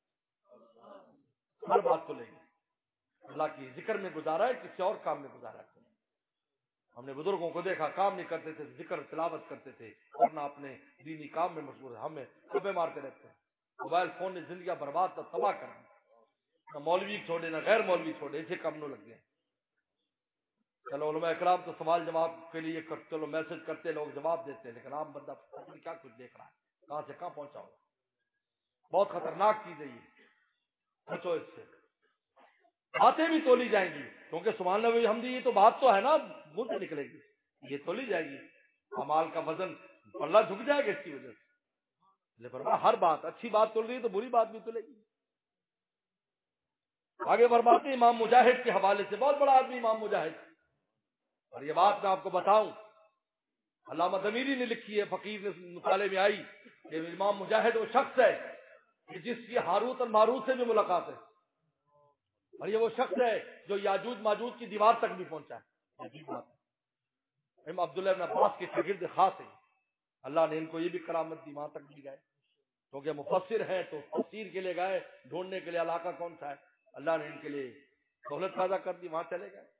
ہر بات تلے گی۔ اللہ کی ذکر میں گزارا ہے، کسی اور کام میں گزارا ہے؟ ہم نے بزرگوں کو دیکھا، کام نہیں کرتے تھے، ذکر تلاوت کرتے تھے، اور نہ اپنے دینی کام میں مشغول، ہمیں کبے مارتے رہتے ہیں۔ موبائل فون نے زندگیاں برباد تھا، تباہ کر دی، نہ مولوی چھوڑے نہ غیر مولوی چھوڑے، اسے کم نہ لگ گئے۔ چلو علماء اکرام تو سوال جواب کے لیے چلو میسج کرتے، لوگ جواب دیتے ہیں، لیکن عام بندہ کیا کچھ دیکھ رہا ہے، کہاں سے کہاں پہنچا ہوگا۔ بہت خطرناک چیز ہے یہ، سوچو اس سے۔ باتیں بھی تولی جائیں گی، کیونکہ سبحان اللہ حمدی، یہ تو بات تو ہے نا، منہ سے نکلے گی، یہ تولی جائے گی۔ اعمال کا وزن اللہ جھک جائے گا اس کی وجہ سے۔ لیکن ہر بات، اچھی بات تول رہی ہے تو بری بات بھی تلے گی۔ آگے فرماتے ہیں امام مجاہد کے حوالے سے، بہت بڑا آدمی امام مجاہد، اور یہ بات میں آپ کو بتاؤں، علامہ ضمیری نے لکھی ہے، فقیر نے مطالعے میں آئی کہ امام مجاہد وہ شخص ہے کہ جس کی ہاروت اور ماروت سے بھی ملاقات ہے، اور یہ وہ شخص ہے جو یاجوج ماجوج کی دیوار تک بھی پہنچا ہے۔ عجیب بات ہے۔ امام عبداللہ بن عباس کے شاگرد خاص ہیں، اللہ نے ان کو یہ بھی کرامت دی، وہاں تک بھی گئے، کیونکہ مفسر ہیں تو تفسیر کے لیے گئے، ڈھونڈنے کے لیے علاقہ کون سا ہے، اللہ نے ان کے لیے سہولت پیدا کر دی، وہاں چلے گئے۔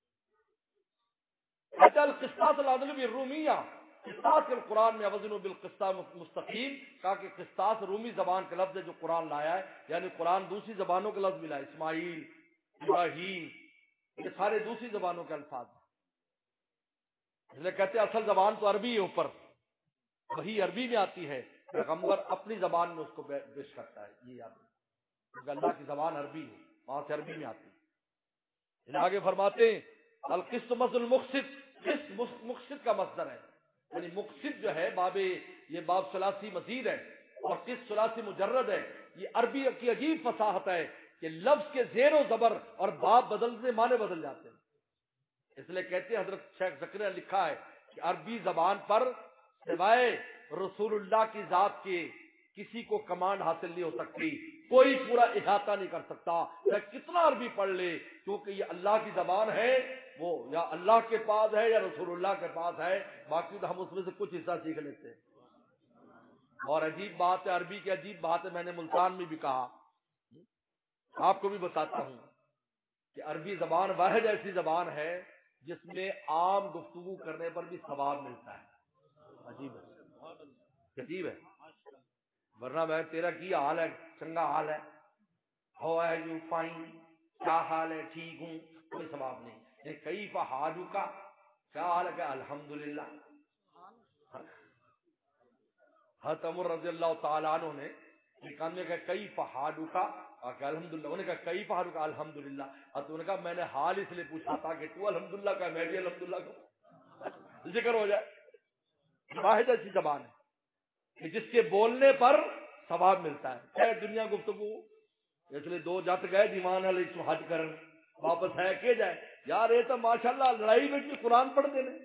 القسطاس العدل بالرومیہ، قسطاس کے قرآن میں وزن بالقسطاس مستقیم کہا کہ قسطاس رومی زبان کا لفظ ہے جو قرآن لایا ہے، یعنی قرآن دوسری زبانوں کا لفظ ملا ہے، اسماعیل، ابراہیم، یہ سارے دوسری زبانوں کے الفاظ ہیں۔ اس لیے کہتے ہیں اصل زبان تو عربی ہے، اوپر وہی عربی میں آتی ہے، پیغمبر اپنی زبان میں اس کو پیش کرتا ہے، یہ یاد رکھیں، کیونکہ اللہ کی زبان عربی ہے، وہاں سے عربی میں آتی ہے۔ آگے فرماتے ہیں القسط مصدر المقسط، قسط مقسط کا مصدر ہے، یعنی مقسط جو ہے باب، یہ باب ثلاثی مزید ہے اور قسط ثلاثی مجرد ہے۔ یہ عربی کی عجیب فصاحت ہے کہ لفظ کے زیر و زبر اور باب بدلنے معنی بدل جاتے ہیں۔ اس لیے کہتے ہیں حضرت شیخ زکریا نے لکھا ہے کہ عربی زبان پر سوائے رسول اللہ کی ذات کے کسی کو کمانڈ حاصل نہیں ہو سکتی، کوئی پورا احاطہ نہیں کر سکتا، یا کتنا عربی پڑھ لے، کیونکہ یہ اللہ کی زبان ہے، وہ یا اللہ کے پاس ہے یا رسول اللہ کے پاس ہے، باقی تو ہم اس میں سے کچھ حصہ سیکھ لیتے ہیں۔ اور عجیب بات ہے، عربی کی عجیب بات ہے، میں نے ملتان میں بھی کہا، آپ کو بھی بتاتا ہوں کہ عربی زبان واحد ایسی زبان ہے جس میں عام گفتگو کرنے پر بھی ثواب ملتا ہے۔ عجیب ہے، عجیب ہے، ورنہ میں تیرا کی حال ہے، چنگا حال ہے، ہو ہے یو فائن، کیا حال ہے، ٹھیک ہوں، کوئی ثواب نہیں۔ کئی فحالو کا کیا حال ہے کہ الحمدللہ. حضرت عمر رضی اللہ تعالیٰ عنہ نے کہا کہ کئی پہاڑوں کا الحمدللہ، انہوں نے کہا کئی پہاڑوں کا الحمدللہ. حضرت نے کہا میں نے حال اس لیے پوچھا تھا کہ تو الحمدللہ کا میں بھی الحمدللہ کا ذکر ہو جائے. واحد ایسی زبان ہے کہ جس کے بولنے پر ثواب ملتا ہے. ہے دنیا گفتگو اس لیے دو جت گئے دیوان والے حج کرن واپس ہے کہ جائے یار یہ تو ماشاءاللہ لڑائی میں بھی قرآن پڑھتے ہیں،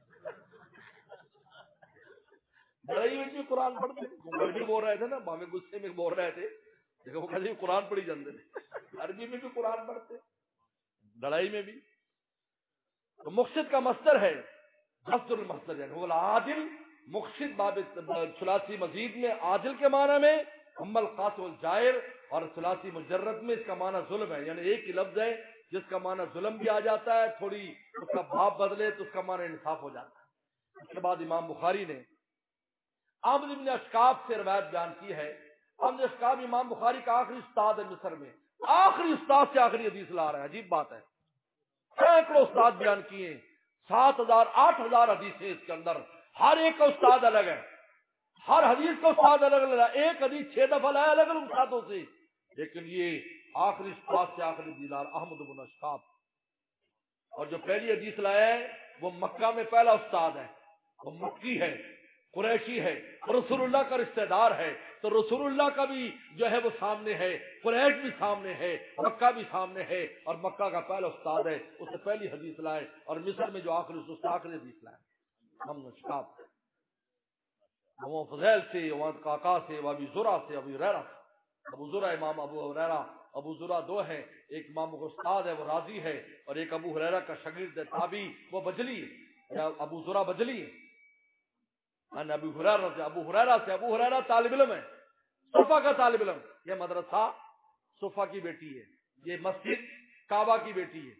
لڑائی میں بھی قرآن پڑھتے ہیں. بھی بول رہے تھے نا ہمیں غصے میں بول رہے تھے دیکھو وہ کہتے قرآن پڑھی جاتے ہیں، عربی میں بھی قرآن پڑھتے لڑائی میں بھی. تو مقصد کا مصدر ہے مصدر المصدر یعنی وہ العادل. مقصد باب ثلاثی مزید میں عادل کے معنی میں، اما القاطع الجائر، اور ثلاثی مجرد میں اس کا معنی ظلم ہے. یعنی ایک ہی لفظ ہے جس کا معنی ظلم بھی آ جاتا ہے، تھوڑی اس کا باب بدلے تو اس کا معنی انصاف ہو جاتا ہے. اس کے بعد امام بخاری نے عامر بن اشکاب سے روایت بیان کی ہے. عامر بن اشکاب امام بخاری کا آخری استاد ہے مصر میں، آخری استاد سے آخری حدیث لا رہا ہے. عجیب بات ہے، سینکڑوں استاد بیان کیے، سات ہزار آٹھ ہزار حدیثیں اس کے اندر، ہر ایک کا استاد الگ ہے، ہر حدیث کا استاد الگ الگ ہے. ایک حدیث چھ دفعہ لایا الگ الگ استادوں سے، لیکن یہ آخری استاد سے آخری دیدار احمد بن اشکاب. اور جو پہلی حدیث لایا ہے وہ مکہ میں پہلا استاد ہے، وہ مکی ہے، قریشی ہے، رسول اللہ کا رشتہ دار ہے. تو رسول اللہ کا بھی جو ہے وہ سامنے ہے، قریش بھی سامنے ہے، مکہ بھی سامنے ہے، اور مکہ کا پہلا استاد ہے. اس سے پہلی حدیث لائے. اور مصر میں جو آخری اس آخری حدیث لائے ہم اشکاب وہ فضیل سے، وہاں کاکا سے، وہ ابی زرع سے، ابی ہریرہ سے. ابو زرع امام ابو ہریرہ، ابو زرع دو ہیں، ایک امام کا استاد ہے وہ راضی ہے، اور ایک ابو ہریرہ کا شاگرد ہے تابعی وہ بجلی ہے، ابو زرع بجلی ہے. ابو ہریرہ سے ابو ہریرہ سے ابو ہریرہ طالب علم ہے، صفا کا طالب علم. یہ مدرسہ صفا کی بیٹی ہے، یہ مسجد کعبہ کی بیٹی ہے.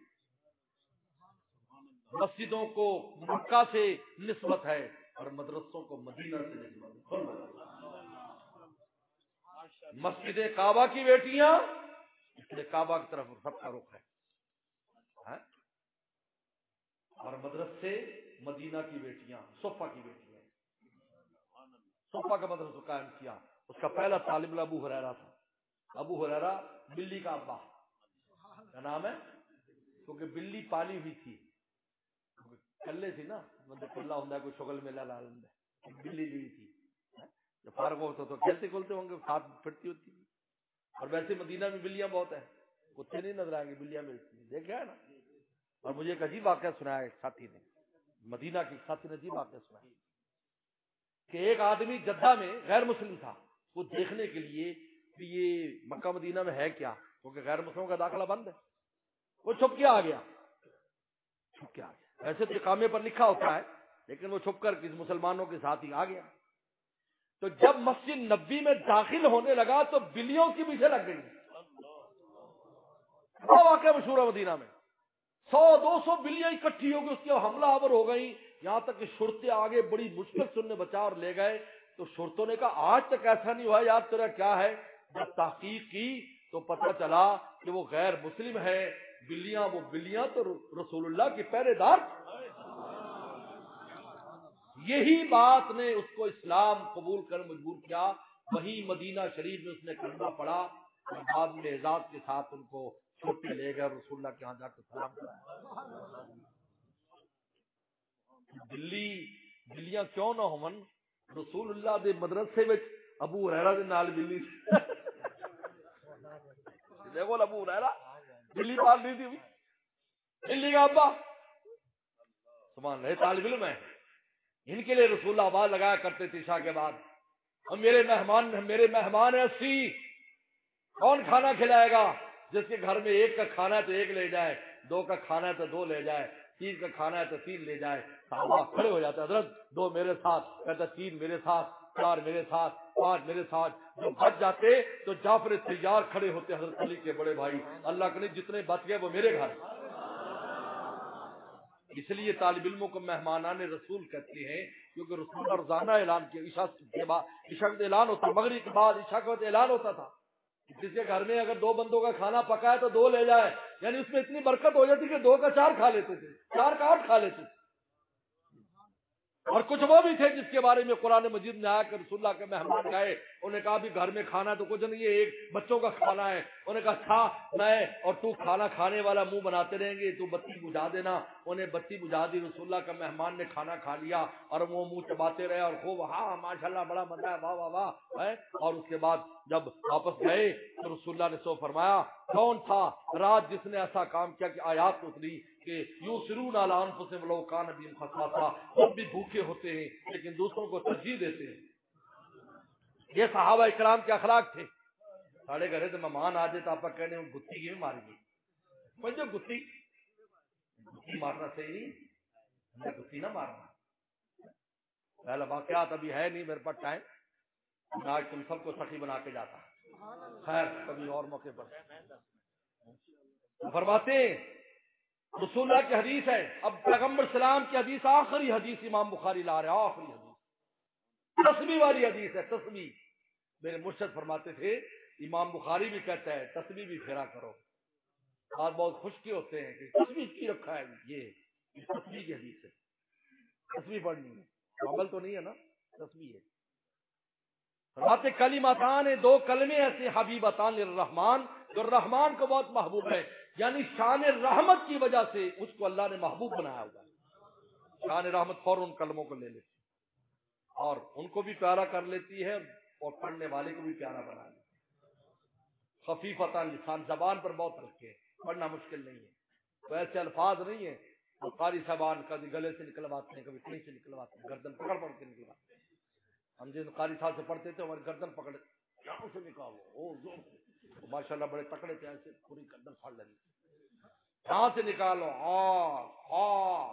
مسجدوں کو مکہ سے نسبت ہے اور مدرسوں کو مدینہ سے نسبت ہے. مسجد کعبہ کی بیٹیاں اس لیے کعبہ کی طرف سب کا رخ ہے، اور مدرسے مدینہ کی بیٹیاں صفا کی بیٹیاں. صفا کا مدرسہ قائم کیا، اس کا پہلا طالب علم ابو ہریرہ تھا. ابو ہریرہ بلی کا ابا کا نام ہے، کیونکہ بلی پالی ہوئی تھی، کلے تھی نا، مطلب کلا ہوں کوئی شغل میں لا بلی لی تھی، جب فارغ ہوتا تو کھیلتے کھولتے ہوں گے، ساتھ پھرتی ہوتی. اور ویسے مدینہ میں بلیاں بہت ہیں، کتے نہیں نظر آئیں گے، بلیاں ملتی ہیں، دیکھا ہے نا. اور مجھے ایک عجیب واقعہ سنایا ایک ساتھی نے، مدینہ کے ساتھی نے عجیب واقعہ سنایا کہ ایک آدمی جدہ میں غیر مسلم تھا، وہ دیکھنے کے لیے کہ یہ مکہ مدینہ میں ہے کیا، کیونکہ غیر مسلموں کا داخلہ بند ہے. وہ چھپ کے آ گیا، چھپ کے آ گیا. ایسے تو اقامے پر لکھا ہوتا ہے، لیکن وہ چھپ کر کس مسلمانوں کے ساتھ ہی آ گیا. تو جب مسجد نبی میں داخل ہونے لگا تو بلیوں کی پیچھے لگ گئی. وہ واقعہ مشہور ہے مدینہ میں، سو دو سو بلیاں اکٹھی ہو گئی، اس کے حملہ آور ہو گئی، یہاں تک کہ شرطے آگے بڑی مشکل سے انہیں بچا اور لے گئے. تو شرطوں نے کہا آج تک ایسا نہیں ہوا یار تیرا کیا ہے. جب تحقیق کی تو پتہ چلا کہ وہ غیر مسلم ہے. بلیاں وہ بلیاں تو رسول اللہ کی پہرے دار. یہی بات نے اس کو اسلام قبول کر مجبور کیا. وہی مدینہ شریف میں اس نے کلمہ پڑھا اور بعد میں اعزاز کے ساتھ ان کو چھوٹے لے گئے رسول اللہ کے ہاں جا کے سلام کرایا. بلی بلیاں کیوں نہ ہون، رسول اللہ دے مدرسے میں ابو ہریرہ دے نال بلی دیکھو ابو ہریرہ بلی پال دی تھی، بلی کا ابا سبحان اللہ طالب علم ہے. ان کے لیے رسول اللہ آواز لگایا کرتے تھے عشاء کے بعد، اور میرے مہمان میرے مہمان ہیں اسی، کون کھانا کھلائے گا؟ جس کے گھر میں ایک کا کھانا ہے تو ایک لے جائے، دو کا کھانا ہے تو دو لے جائے، تین کا کھانا ہے تو تین لے جائے. صحابہ کھڑے ہو جاتے، حضرت دو میرے ساتھ، کہتا تین میرے ساتھ، چار میرے ساتھ، پانچ میرے ساتھ. جو بچ جاتے تو جعفر تیار کھڑے ہوتے حضرت علی کے بڑے بھائی، اللہ کے نہیں جتنے بچ گئے وہ میرے گھر. اس لیے طالب علموں کو مہمانان رسول کہتے ہیں، کیونکہ رسول کا روزانہ اعلان کیا. عشاء کے بعد عشاء کا اعلان ہوتا، مغرب کے بعد عشاء کے بعد اعلان ہوتا تھا جس کے گھر میں اگر دو بندوں کا کھانا پکا ہے تو دو لے جائے. یعنی اس میں اتنی برکت ہو جاتی کہ دو کا چار کھا لیتے تھے، چار کا آٹھ کھا لیتے تھے. اور کچھ وہ بھی تھے جس کے بارے میں قرآن مجید میں آیا کہ رسول اللہ کے مہمان گئے، انہوں نے کہا بھی گھر میں کھانا تو کچھ نہیں ہے، ایک بچوں کا کھانا ہے. انہوں نے کہا تھا میں اور تو کھانا کھانے والا منہ بناتے رہیں گے، تو بتی بجھا دینا. انہیں بتی بجھا دی. رسول اللہ کا مہمان نے کھانا کھا لیا اور وہ منہ چباتے رہے اور خوب ہاں ماشاءاللہ بڑا مزہ ہے، واہ واہ واہ ہے. اور اس کے بعد جب واپس گئے تو رسول اللہ نے سو فرمایا کون تھا رات جس نے ایسا کام کیا کہ آیات اتری کہ یوسرون علی انفسہم ولو کان بہم خصاصہ، خود بھی بھوکے ہوتے ہیں لیکن دوسروں کو ترجیح دیتے ہیں. یہ صحابہ اکرام کے اخلاق تھے. ساڑھے گھرے تو مہمان آ جائے تو آپ کہنے ہوں گتی کی بھی ماری گئی، سمجھو گتی گتی مارنا صحیح نہیں، ہمیں گتی نہ مارنا. پہلا واقعات ابھی ہے نہیں میرے پاس ٹائم، میں آج تم سب کو سخی بنا کے جاتا. خیر کبھی اور موقع پر فرماتے ہیں رسول اللہ کی حدیث ہے. اب پیغمبر سلام کی حدیث آخری حدیث امام بخاری لا رہے، آخری حدیث تسبیح والی حدیث ہے. تسبیح میرے مرشد فرماتے تھے، امام بخاری بھی کہتا ہے تسبیح بھی پھیرا کرو. آج بہت خوش کے ہوتے ہیں کہ تسبیح کی رکھا ہے، یہ تسبیح کی حدیث ہے، تسبیح پڑھنی ہے، عمل تو نہیں ہے نا، تسبیح ہے. فرماتے کلماتان، دو کلمے ایسے حبیبتان للرحمن جو الرحمن کو بہت محبوب ہے، یعنی شان رحمت کی وجہ سے اس کو اللہ نے محبوب بنایا ہوا ہے. شان رحمت فوراً ان کلموں کو لے لیتی اور ان کو بھی پیارا کر لیتی ہے اور پڑھنے والے کو بھی پیارا بنا لیتی ہے. خفیفتان لسان، زبان پر بہت ہلکے، پڑھنا مشکل نہیں ہے. تو ایسے الفاظ نہیں ہیں وہ قاری صاحبان کبھی گلے سے نکلواتے ہیں، کبھی کہیں سے نکلواتے ہیں، گردن پکڑ پکڑ کے نکلواتے ہیں. ہم جن قاری صاحب سے پڑھتے تھے ہماری گردن پکڑے یہاں سے نکالو، او زور سے، ماشاء اللہ بڑے تکڑے تھے، ایسے پوری گردن پھاڑ لیں یہاں سے نکالو آ آ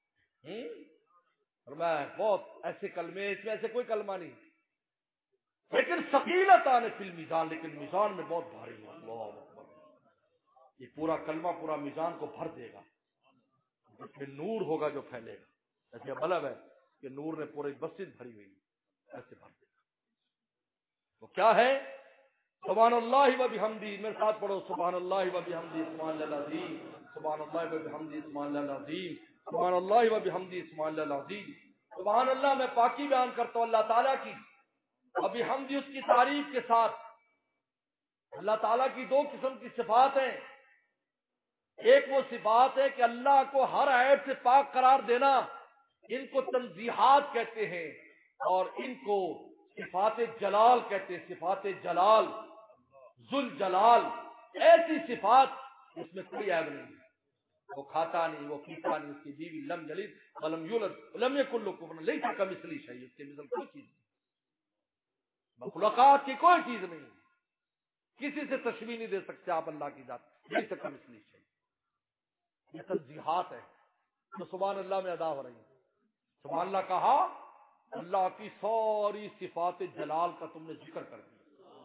اور میں بہت ایسے کلمے، اس میں ایسے کوئی کلمہ نہیں لیکن ثقیلتان فی المیزان، لیکن میزان میں بہت بھاری ہے. اللہ اکبر، یہ پورا کلمہ پورا میزان کو بھر دے گا. اس میں نور ہوگا جو پھیلے گا، ایسے بلب ہے کہ نور نے پوری مسجد بھری ہوئی ایسے بھر دے گا. وہ کیا ہے؟ سبحان اللہ و بحمدہ. میرے ساتھ پڑھو سبحان اللہ و بحمدہ سبحان اللہ العظیم، سبحان اللہ و بحمدہ سبحان اللہ العظیم، سبحان اللہ و بحمدہ سبحان اللہ العظیم. سبحان اللہ میں پاکی بیان کرتا ہوں اللہ تعالیٰ کی، و بحمدہ اس کی تعریف کے ساتھ. اللہ تعالیٰ کی دو قسم کی صفات ہیں. ایک وہ صفات ہے کہ اللہ کو ہر عیب سے پاک قرار دینا، ان کو تنزیحات کہتے ہیں، اور ان کو صفات جلال کہتے ہیں. صفات جلال، ذل جلال، ایسی صفات اس میں کوئی عیب نہیں. وہ کھاتا نہیں، وہ پیتا نہیں، اس کی بیوی لم یلد ولم یولد ولم یکن لہ کفوا احد، لیس کمثلہ شیء، اس کے مثل کوئی چیز نہیں، مخلوقات کی کوئی چیز نہیں، کسی سے تشبیہ نہیں دے سکتے آپ اللہ کی ذات، لیس کمثلہ شیء. یہ تنزیحات ہے جو سبحان اللہ میں ادا ہو رہی ہیں. سبحان اللہ کہا، اللہ کی ساری صفات جلال کا تم نے ذکر کر دیا،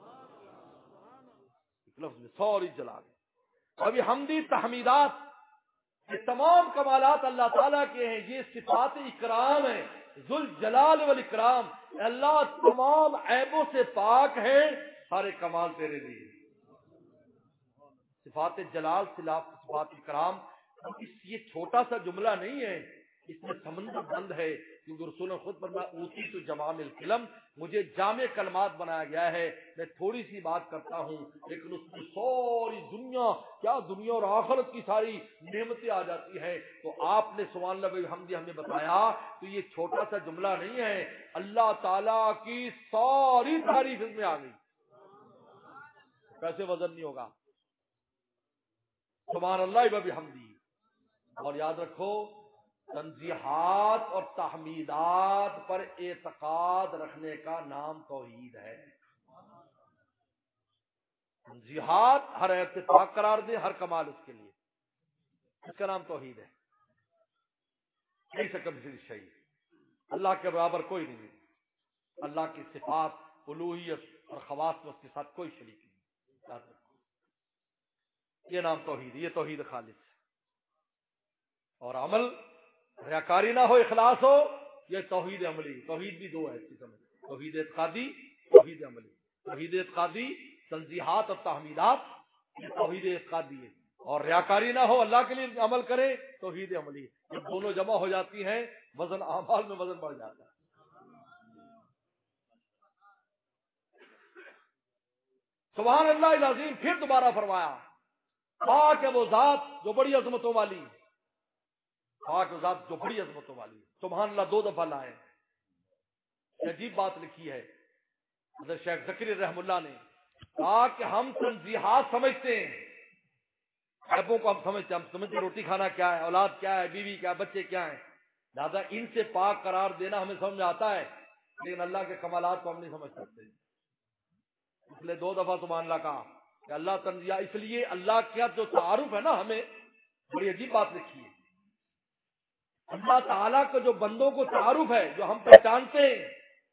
لفظ میں ساری جلال. ابھی حمدی تحمیدات، یہ تمام کمالات اللہ تعالیٰ کے ہیں، یہ صفات اکرام ہیں، ذل جلال والاکرام. اللہ تمام عیبوں سے پاک ہے، سارے کمال تیرے لیے. صفات جلال صفات اکرام، اس یہ چھوٹا سا جملہ نہیں ہے، اس میں سمندر بند ہے. کیونکہ رسول نے خود فرمایا اوتی تو جوامع الکلم، مجھے جامع کلمات بنایا گیا ہے. میں تھوڑی سی بات کرتا ہوں لیکن اس میں ساری دنیا، کیا دنیا اور آخرت کی ساری نعمتیں آ جاتی ہیں. تو آپ نے سبحان اللہ بحمدہ ہمیں بتایا تو یہ چھوٹا سا جملہ نہیں ہے، اللہ تعالیٰ کی ساری تعریف اس میں آ گئی، کیسے وزن نہیں ہوگا. سبحان اللہ وبحمدہ. اور یاد رکھو تنزیحات اور تحمیدات پر اعتقاد رکھنے کا نام توحید ہے. تنزیحات ہر عیب سے پاک قرار دے، ہر کمال اس کے لیے، اس کا نام توحید ہے. لیس کمثلہ شیء، اللہ کے برابر کوئی نہیں. اللہ کی صفات الوہیت اور خواص میں اس کے ساتھ کوئی شریک نہیں. یہ نام توحید، یہ توحید خالص. اور عمل ریاکاری نہ ہو، اخلاص ہو، یہ توحید عملی. توحید بھی دو ہے اس قسم، توحید اعتقادی، توحید عملی. توحید اعتقادی تنزیحات اور تحمیدات، یہ توحید اعتقادی ہے. اور ریاکاری نہ ہو، اللہ کے لیے عمل کرے، توحید عملی. جب دونوں جمع ہو جاتی ہیں وزن اعمال میں وزن بڑھ جاتا ہے. سبحان اللہ العظیم. پھر دوبارہ فرمایا پاک ہے وہ ذات جو بڑی عظمتوں والی ہے. پاک وہ ذات جو بڑی عظمتوں والی ہے. سبحان اللہ دو دفعہ لائے. عجیب بات لکھی ہے حضرت شیخ ذکری رحم اللہ نے کہا کہ ہم تنزیہات سمجھتے ہیں, عیبوں کو ہم سمجھتے ہیں, ہم سمجھتے ہیں روٹی کھانا کیا ہے, اولاد کیا ہے, بیوی کیا ہے, بچے کیا ہیں, لہٰذا ان سے پاک قرار دینا ہمیں سمجھ میں آتا ہے, لیکن اللہ کے کمالات کو ہم نہیں سمجھ سکتے. اس لیے دو دفعہ سبحان اللہ کہا کہ اللہ تنزیہ. اس لیے اللہ کا جو تعارف ہے نا, ہمیں بڑی عجیب بات لکھی ہے. اللہ تعالیٰ کا جو بندوں کو تعارف ہے, جو ہم پہچانتے ہیں,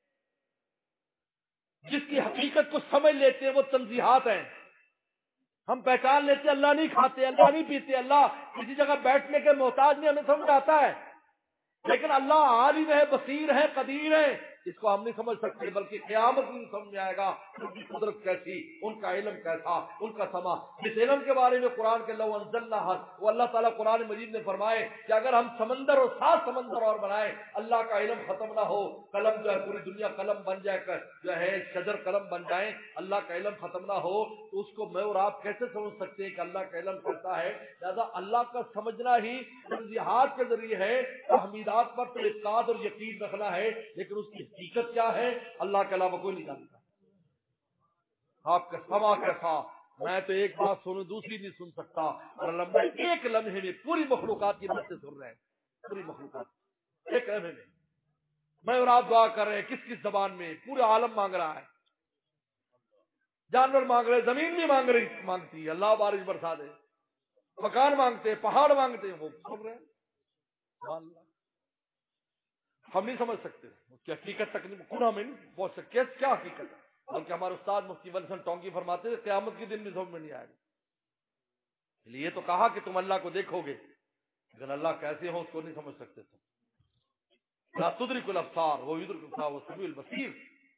جس کی حقیقت کو سمجھ لیتے ہیں, وہ تنزیہات ہیں. ہم پہچان لیتے ہیں اللہ نہیں کھاتے, اللہ نہیں پیتے, اللہ کسی جگہ بیٹھنے کے محتاج نہیں, ہمیں سمجھ آتا ہے. لیکن اللہ عالم ہے, بصیر ہے, قدیر ہے, اس کو ہم نہیں سمجھ سکتے, بلکہ قیامت میں سمجھ میں آئے گا ان کی قدرت کیسی, ان کا علم کیسا, ان کا سما. جس علم کے بارے میں قرآن کے لو انزلنا وہ اللہ تعالیٰ قرآن مجید نے فرمائے کہ اگر ہم سمندر اور سات سمندر اور بنائے, اللہ کا علم ختم نہ ہو, قلم جو ہے پوری دنیا قلم بن جائے کر جو ہے شجر قلم بن جائیں, اللہ کا علم ختم نہ ہو, تو اس کو میں اور آپ کیسے سمجھ سکتے ہیں کہ اللہ کا علم کیسا ہے. لہٰذا اللہ کا سمجھنا ہی تنزیہات کے ذریعے ہے, تحمیدات پر تو اعتقاد اور یقین رکھنا ہے, لیکن اس کی حقیقت کیا ہے اللہ کے علاوہ کوئی نہیں جانتا. آپ کا سما کیسا, میں تو ایک بات سنوں دوسری نہیں سن سکتا, اور اللہ ایک لمحے میں پوری مخلوقات کی باتیں سن رہے ہیں, پوری مخلوقات ایک لمحے میں. میں اور آپ دعا کر رہے ہیں کس کس زبان میں, پورا عالم مانگ رہا ہے, جانور مانگ رہے, زمین بھی مانگ رہی مانگتی ہے اللہ بارش برسا دے, مکان مانگتے, پہاڑ مانگتے, وہ سن رہے ہیں. ہم نہیں سمجھ سکتے اس کی حقیقت تک نہیں, خود ہمیں نہیں پہنچ سکتے کیا حقیقت ہے. بلکہ ہمارے استاد مفتی ولی حسن ٹونگی فرماتے ہیں قیامت کے دن بھی سمجھ میں نہیں آئے گا. اس لیے تو کہا کہ تم اللہ کو دیکھو گے, لیکن اللہ کیسے ہو اس کو نہیں سمجھ سکتے. تم لا تدرک الابصار وہ یدرک الابصار وہ سمیع البصیر,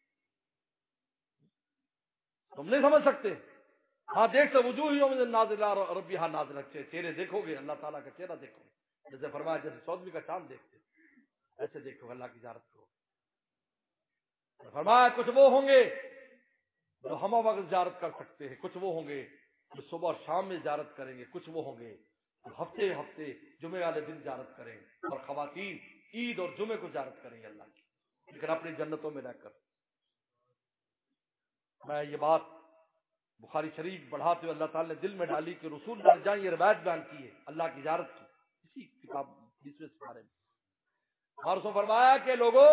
تم نہیں سمجھ سکتے. ہاں دیکھ سو وجوہ یوم ناظرہ ربیہا ناظرہ, چہرے دیکھو گے, اللہ تعالیٰ کا چہرہ دیکھو گے, جیسے فرمایا جیسے چودھویں کا چاند دیکھتے ایسے دیکھو, اللہ کی زیارت کرو. فرمایا کچھ وہ ہوں گے جو ہم وقت زیارت کر سکتے ہیں, کچھ وہ ہوں گے جو صبح اور شام میں زیارت کریں گے, کچھ وہ ہوں گے جو ہفتے ہفتے جمعے والے دن زیارت کریں, اور خواتین عید اور جمعے کو زیارت کریں گے اللہ کی, لیکن اپنی جنتوں میں رہ کر. میں یہ بات بخاری شریف بڑھاتے ہوئے اللہ تعالیٰ نے دل میں ڈالی کہ رسول اللہ جان یہ روایت بیان کی ہے اللہ کی زیارت کی, اسی کتاب بیسویں سپارے میں. اور اس نے فرمایا کہ لوگوں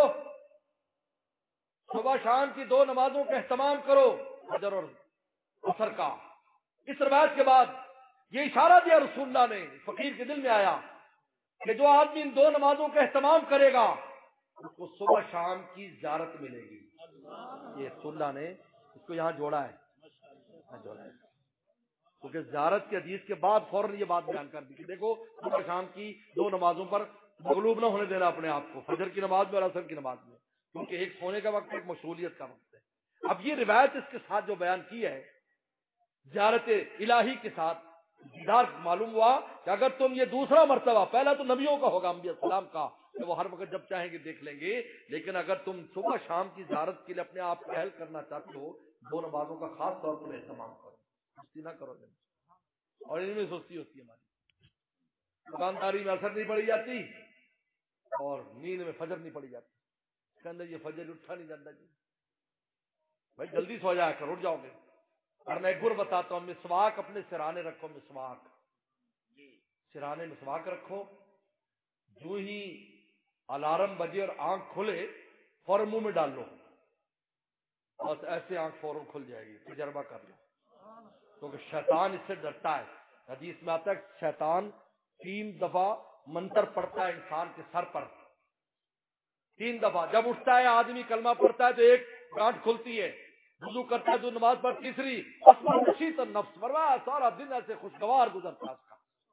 صبح شام کی دو نمازوں کا اہتمام کرو, فجر اور عصر کا. اس روایت کے بعد یہ اشارہ دیا رسول اللہ نے, فقیر کے دل میں آیا کہ جو آدمی ان دو نمازوں کا اہتمام کرے گا اس کو صبح شام کی زیارت ملے گی. یہ رسول اللہ نے اس کو یہاں جوڑا ہے, جوڑا ہے کیونکہ زیارت کی حدیث کے بعد فوراً یہ بات بیان کر دی کہ دیکھو صبح شام کی دو نمازوں پر مغلوب نہ ہونے دینا اپنے آپ کو, فجر کی نماز میں اور عصر کی نماز میں, کیونکہ ایک سونے کا وقت ہے, ایک مشغولیت کا وقت ہے. اب یہ روایت اس کے ساتھ جو بیان کی ہے زیارت الہی کے ساتھ, دیدار معلوم ہوا کہ اگر تم یہ دوسرا مرتبہ, پہلا تو نبیوں کا ہوگا انبیاء السلام کا کہ وہ ہر وقت جب چاہیں گے دیکھ لیں گے, لیکن اگر تم صبح شام کی زیارت کے لیے اپنے آپ کو اہل کرنا چاہتے ہو, دو نمازوں کا خاص طور پر اہتمام کرو, سستی نہ کرو. اور ان میں سستی ہوتی ہے ہماری, دکانداری میں اثر نہیں پڑی جاتی اور نیند میں فجر نہیں پڑی جاتی. اس کے اندر یہ فجر اٹھا نہیں جاتا جی, بھائی جلدی سو جایا کر, اٹھ جاؤ گے. اور میں ایک گر بتاتا ہوں, مسواک اپنے سرانے رکھو, مسواک سرانے مسواک رکھو, جو ہی الارم بجے اور آنکھ کھلے فوراً منہ میں ڈال لو, اور ایسے آنکھ فوراً کھل جائے گی. تجربہ کر لو, کیونکہ شیطان اس سے ڈرتا ہے. حدیث میں آتا ہے شیطان تین دفعہ منتر پڑتا ہے انسان کے سر پر, تین دفعہ. جب اٹھتا ہے آدمی کلمہ پڑھتا ہے تو ایک گانٹ کھلتی ہے, وضو کرتا ہے تو نماز پر تیسری, نشیط النفس فرمایا سارا دن ایسے خوشگوار گزرتا اس کا.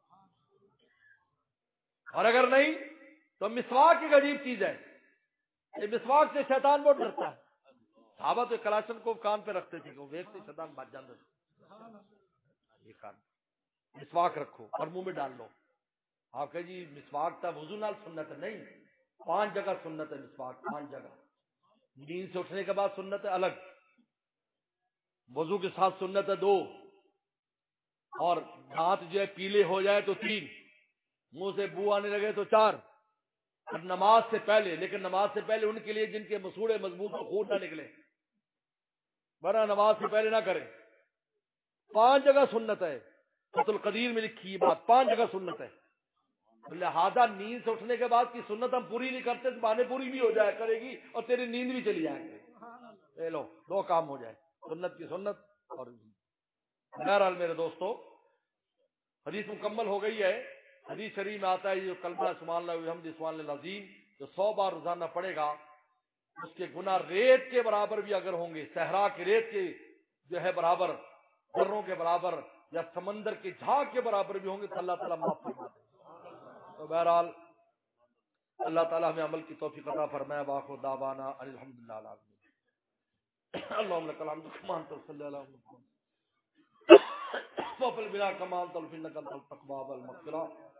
اور اگر نہیں تو مسواک ایک عجیب چیز ہے, یہ مسواک سے شیطان بہت ڈرتا ہے. صحابہ تو کلاشن کو کان پہ رکھتے تھے کہ وہ ویک سے شیطان بچ جاتا تھا. یہ کان مسواک رکھو اور منہ میں ڈال لو. آپ کہے جی مسواک تھا وضو نال سنت نہیں, پانچ جگہ سنت ہے مسواک، پانچ جگہ۔ نیند سے اٹھنے کے بعد سنت ہے الگ، وضو کے ساتھ سنت ہے دو، اور دانت جو ہے پیلے ہو جائے تو تین، منہ سے بو آنے لگے تو چار، اور نماز سے پہلے، لیکن نماز سے پہلے ان کے لیے جن کے مسوڑے مضبوط اور خون نہ نکلے، ورنہ نماز سے پہلے نہ کریں۔ پانچ جگہ سنت ہے، فتح القدیر میں لکھی یہ بات، پانچ جگہ سنت ہے۔ لہذا نیند سے اٹھنے کے بعد کی سنت ہم پوری نہیں کرتے تو بانے پوری بھی ہو جائے کرے گی اور تیری نیند بھی چلی جائے گی، اے لو دو کام ہو جائے، سنت کی سنت اور بہرحال میرے دوستو حدیث مکمل ہو گئی ہے۔ حدیث شریف میں آتا ہے جو کلمہ سبحان اللہ وبحمدہ سبحان اللہ العظیم جو سو بار روزانہ پڑھے گا اس کے گناہ ریت کے برابر بھی اگر ہوں گے، صحرا کی ریت کے جو ہے برابر، دروں کے برابر یا سمندر کے جھاگ کے برابر بھی ہوں گے تو اللہ تعالیٰ معاف فرما دے۔ تو بہرحال اللہ تعالیٰ ہمیں عمل کی توفیق عطا فرمائے۔ وآخر دعوانا ان الحمدللہ رب العالمین۔ اللہم لک الحمد کما انت صلی اللہ علیہ وسلم وفل بلا کما انت انک انت التقوی والمغفرہ۔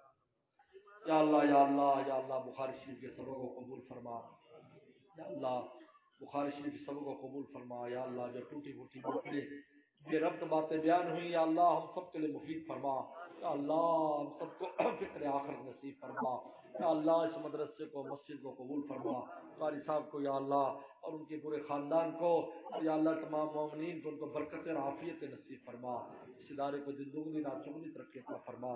یا اللہ یا اللہ یا اللہ بخاری شریف کے سبق کو قبول فرما، یا اللہ بخاری شریف کے سبق کو قبول فرما، یا اللہ جو ٹوٹی پھوٹی باتیں بے ربط باتیں بیان ہوئی یا اللہ ہم سب کے لیے مفید فرما، یا اللہ ہم سب کو فکر آخرت نصیب فرما، یا اللہ اس مدرسے کو مسجد کو قبول فرما، قاری صاحب کو یا اللہ اور ان کے پورے خاندان کو، اور یا اللہ تمام مومنین کو ان کو برکت اور عافیت نصیب فرما، اس ادارے کو دن دگنی رات چگنی ترقی عطا فرما۔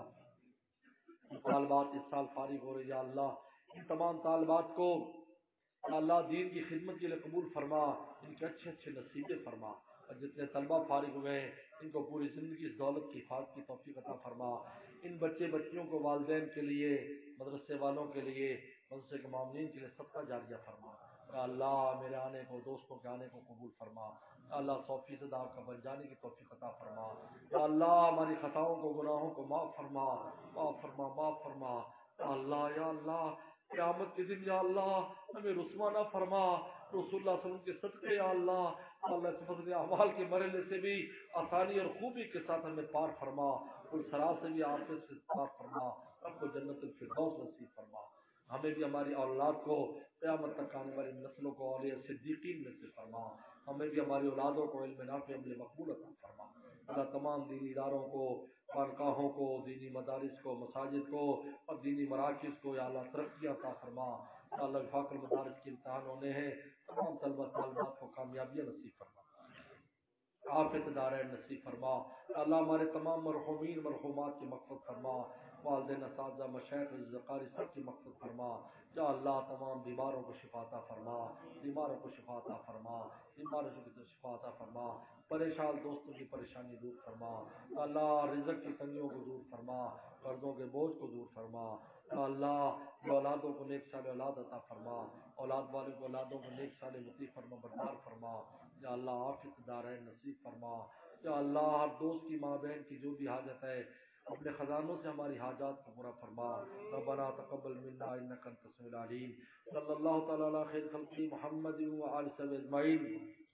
طالبات اس سال فارغ ہو رہے یا اللہ ان تمام طالبات کو یا اللہ دین کی خدمت کے لیے قبول فرما، ان کے اچھے اچھے نصیبے فرما، اور جتنے طلبہ فارغ ہوئے ہیں ان کو پوری زندگی اس دولت کی حفاظت کی توفیق عطا فرما۔ ان بچے بچیوں کو والدین کے لیے، مدرسے والوں کے لیے، مدرسے کے معاونین کے لیے صدقہ جاریہ فرما۔ یا اللہ میرے آنے کو، دوستوں کے آنے کو قبول فرما، یا اللہ سو فیصد آپ کا بن جانے کی توفیق عطا فرما۔ یا اللہ ہماری خطاؤں کو، گناہوں کو معاف فرما، معاف فرما معاف فرما۔ یا اللہ یا اللہ قیامت کے دن یا اللہ ہمیں رسوا نہ فرما، رسول اللہ صلی اللہ علیہ وسلم کے صدقے یا اللہ اللہ کے فضل اعمال کے مرحلے سے بھی آسانی اور خوبی کے ساتھ ہمیں پار فرما، اور سرا سے بھی عافیت سے پار فرما، سب کو جنت الفردوس نصیب فرما۔ ہمیں بھی ہماری اولاد کو، قیامت تک آنے والی نسلوں کو اولیاء صدیقین میں سے فرما، ہمیں بھی ہماری اولادوں کو علم نافع عمل مقبول عطا فرما۔ اللہ تمام دینی اداروں کو، خانقاہوں کو، دینی مدارس کو، مساجد کو اور دینی مراکز کو یا اللہ ترقی عطا فرما۔ یا اللہ وفاق المدارس کے امتحان ہونے ہیں، تمام طلبہ طالبات کو کامیابیاں نصیب فرما، عافیت دارین نصیب فرما۔ یا اللہ ہمارے تمام مرحومین مرحومات کی مغفرت فرما، والدین اساتذہ مشائخ قاری سب کی مغفرت فرما۔ یا اللہ تمام بیماروں کو شفا عطا فرما، بیماروں کو شفا عطا فرما، بیماروں کو شفا عطا فرما، پریشان دوستوں کی پریشانی دور فرما۔ یا اللہ رزق کی تنگیوں کو دور فرما، قرضوں کے بوجھ کو دور فرما۔ یا اللہ اولادوں کو نیک صالح اولاد عطا فرما، اولاد والے کو اولادوں کو نیک صالح مطیع فرما بردار فرما۔ یا اللہ عافیت دارین نصیب فرما۔ یا اللہ ہر دوست کی ماں بہن کی جو بھی حاجت ہے اپنے خزانوں سے ہماری حاجات کو پورا فرما۔ ربنا تقبل منا انک انت السمیع العلیم۔ صلی اللہ تعالی علی خیر خلقہ محمد و آلہ وصحبہ اجمعین۔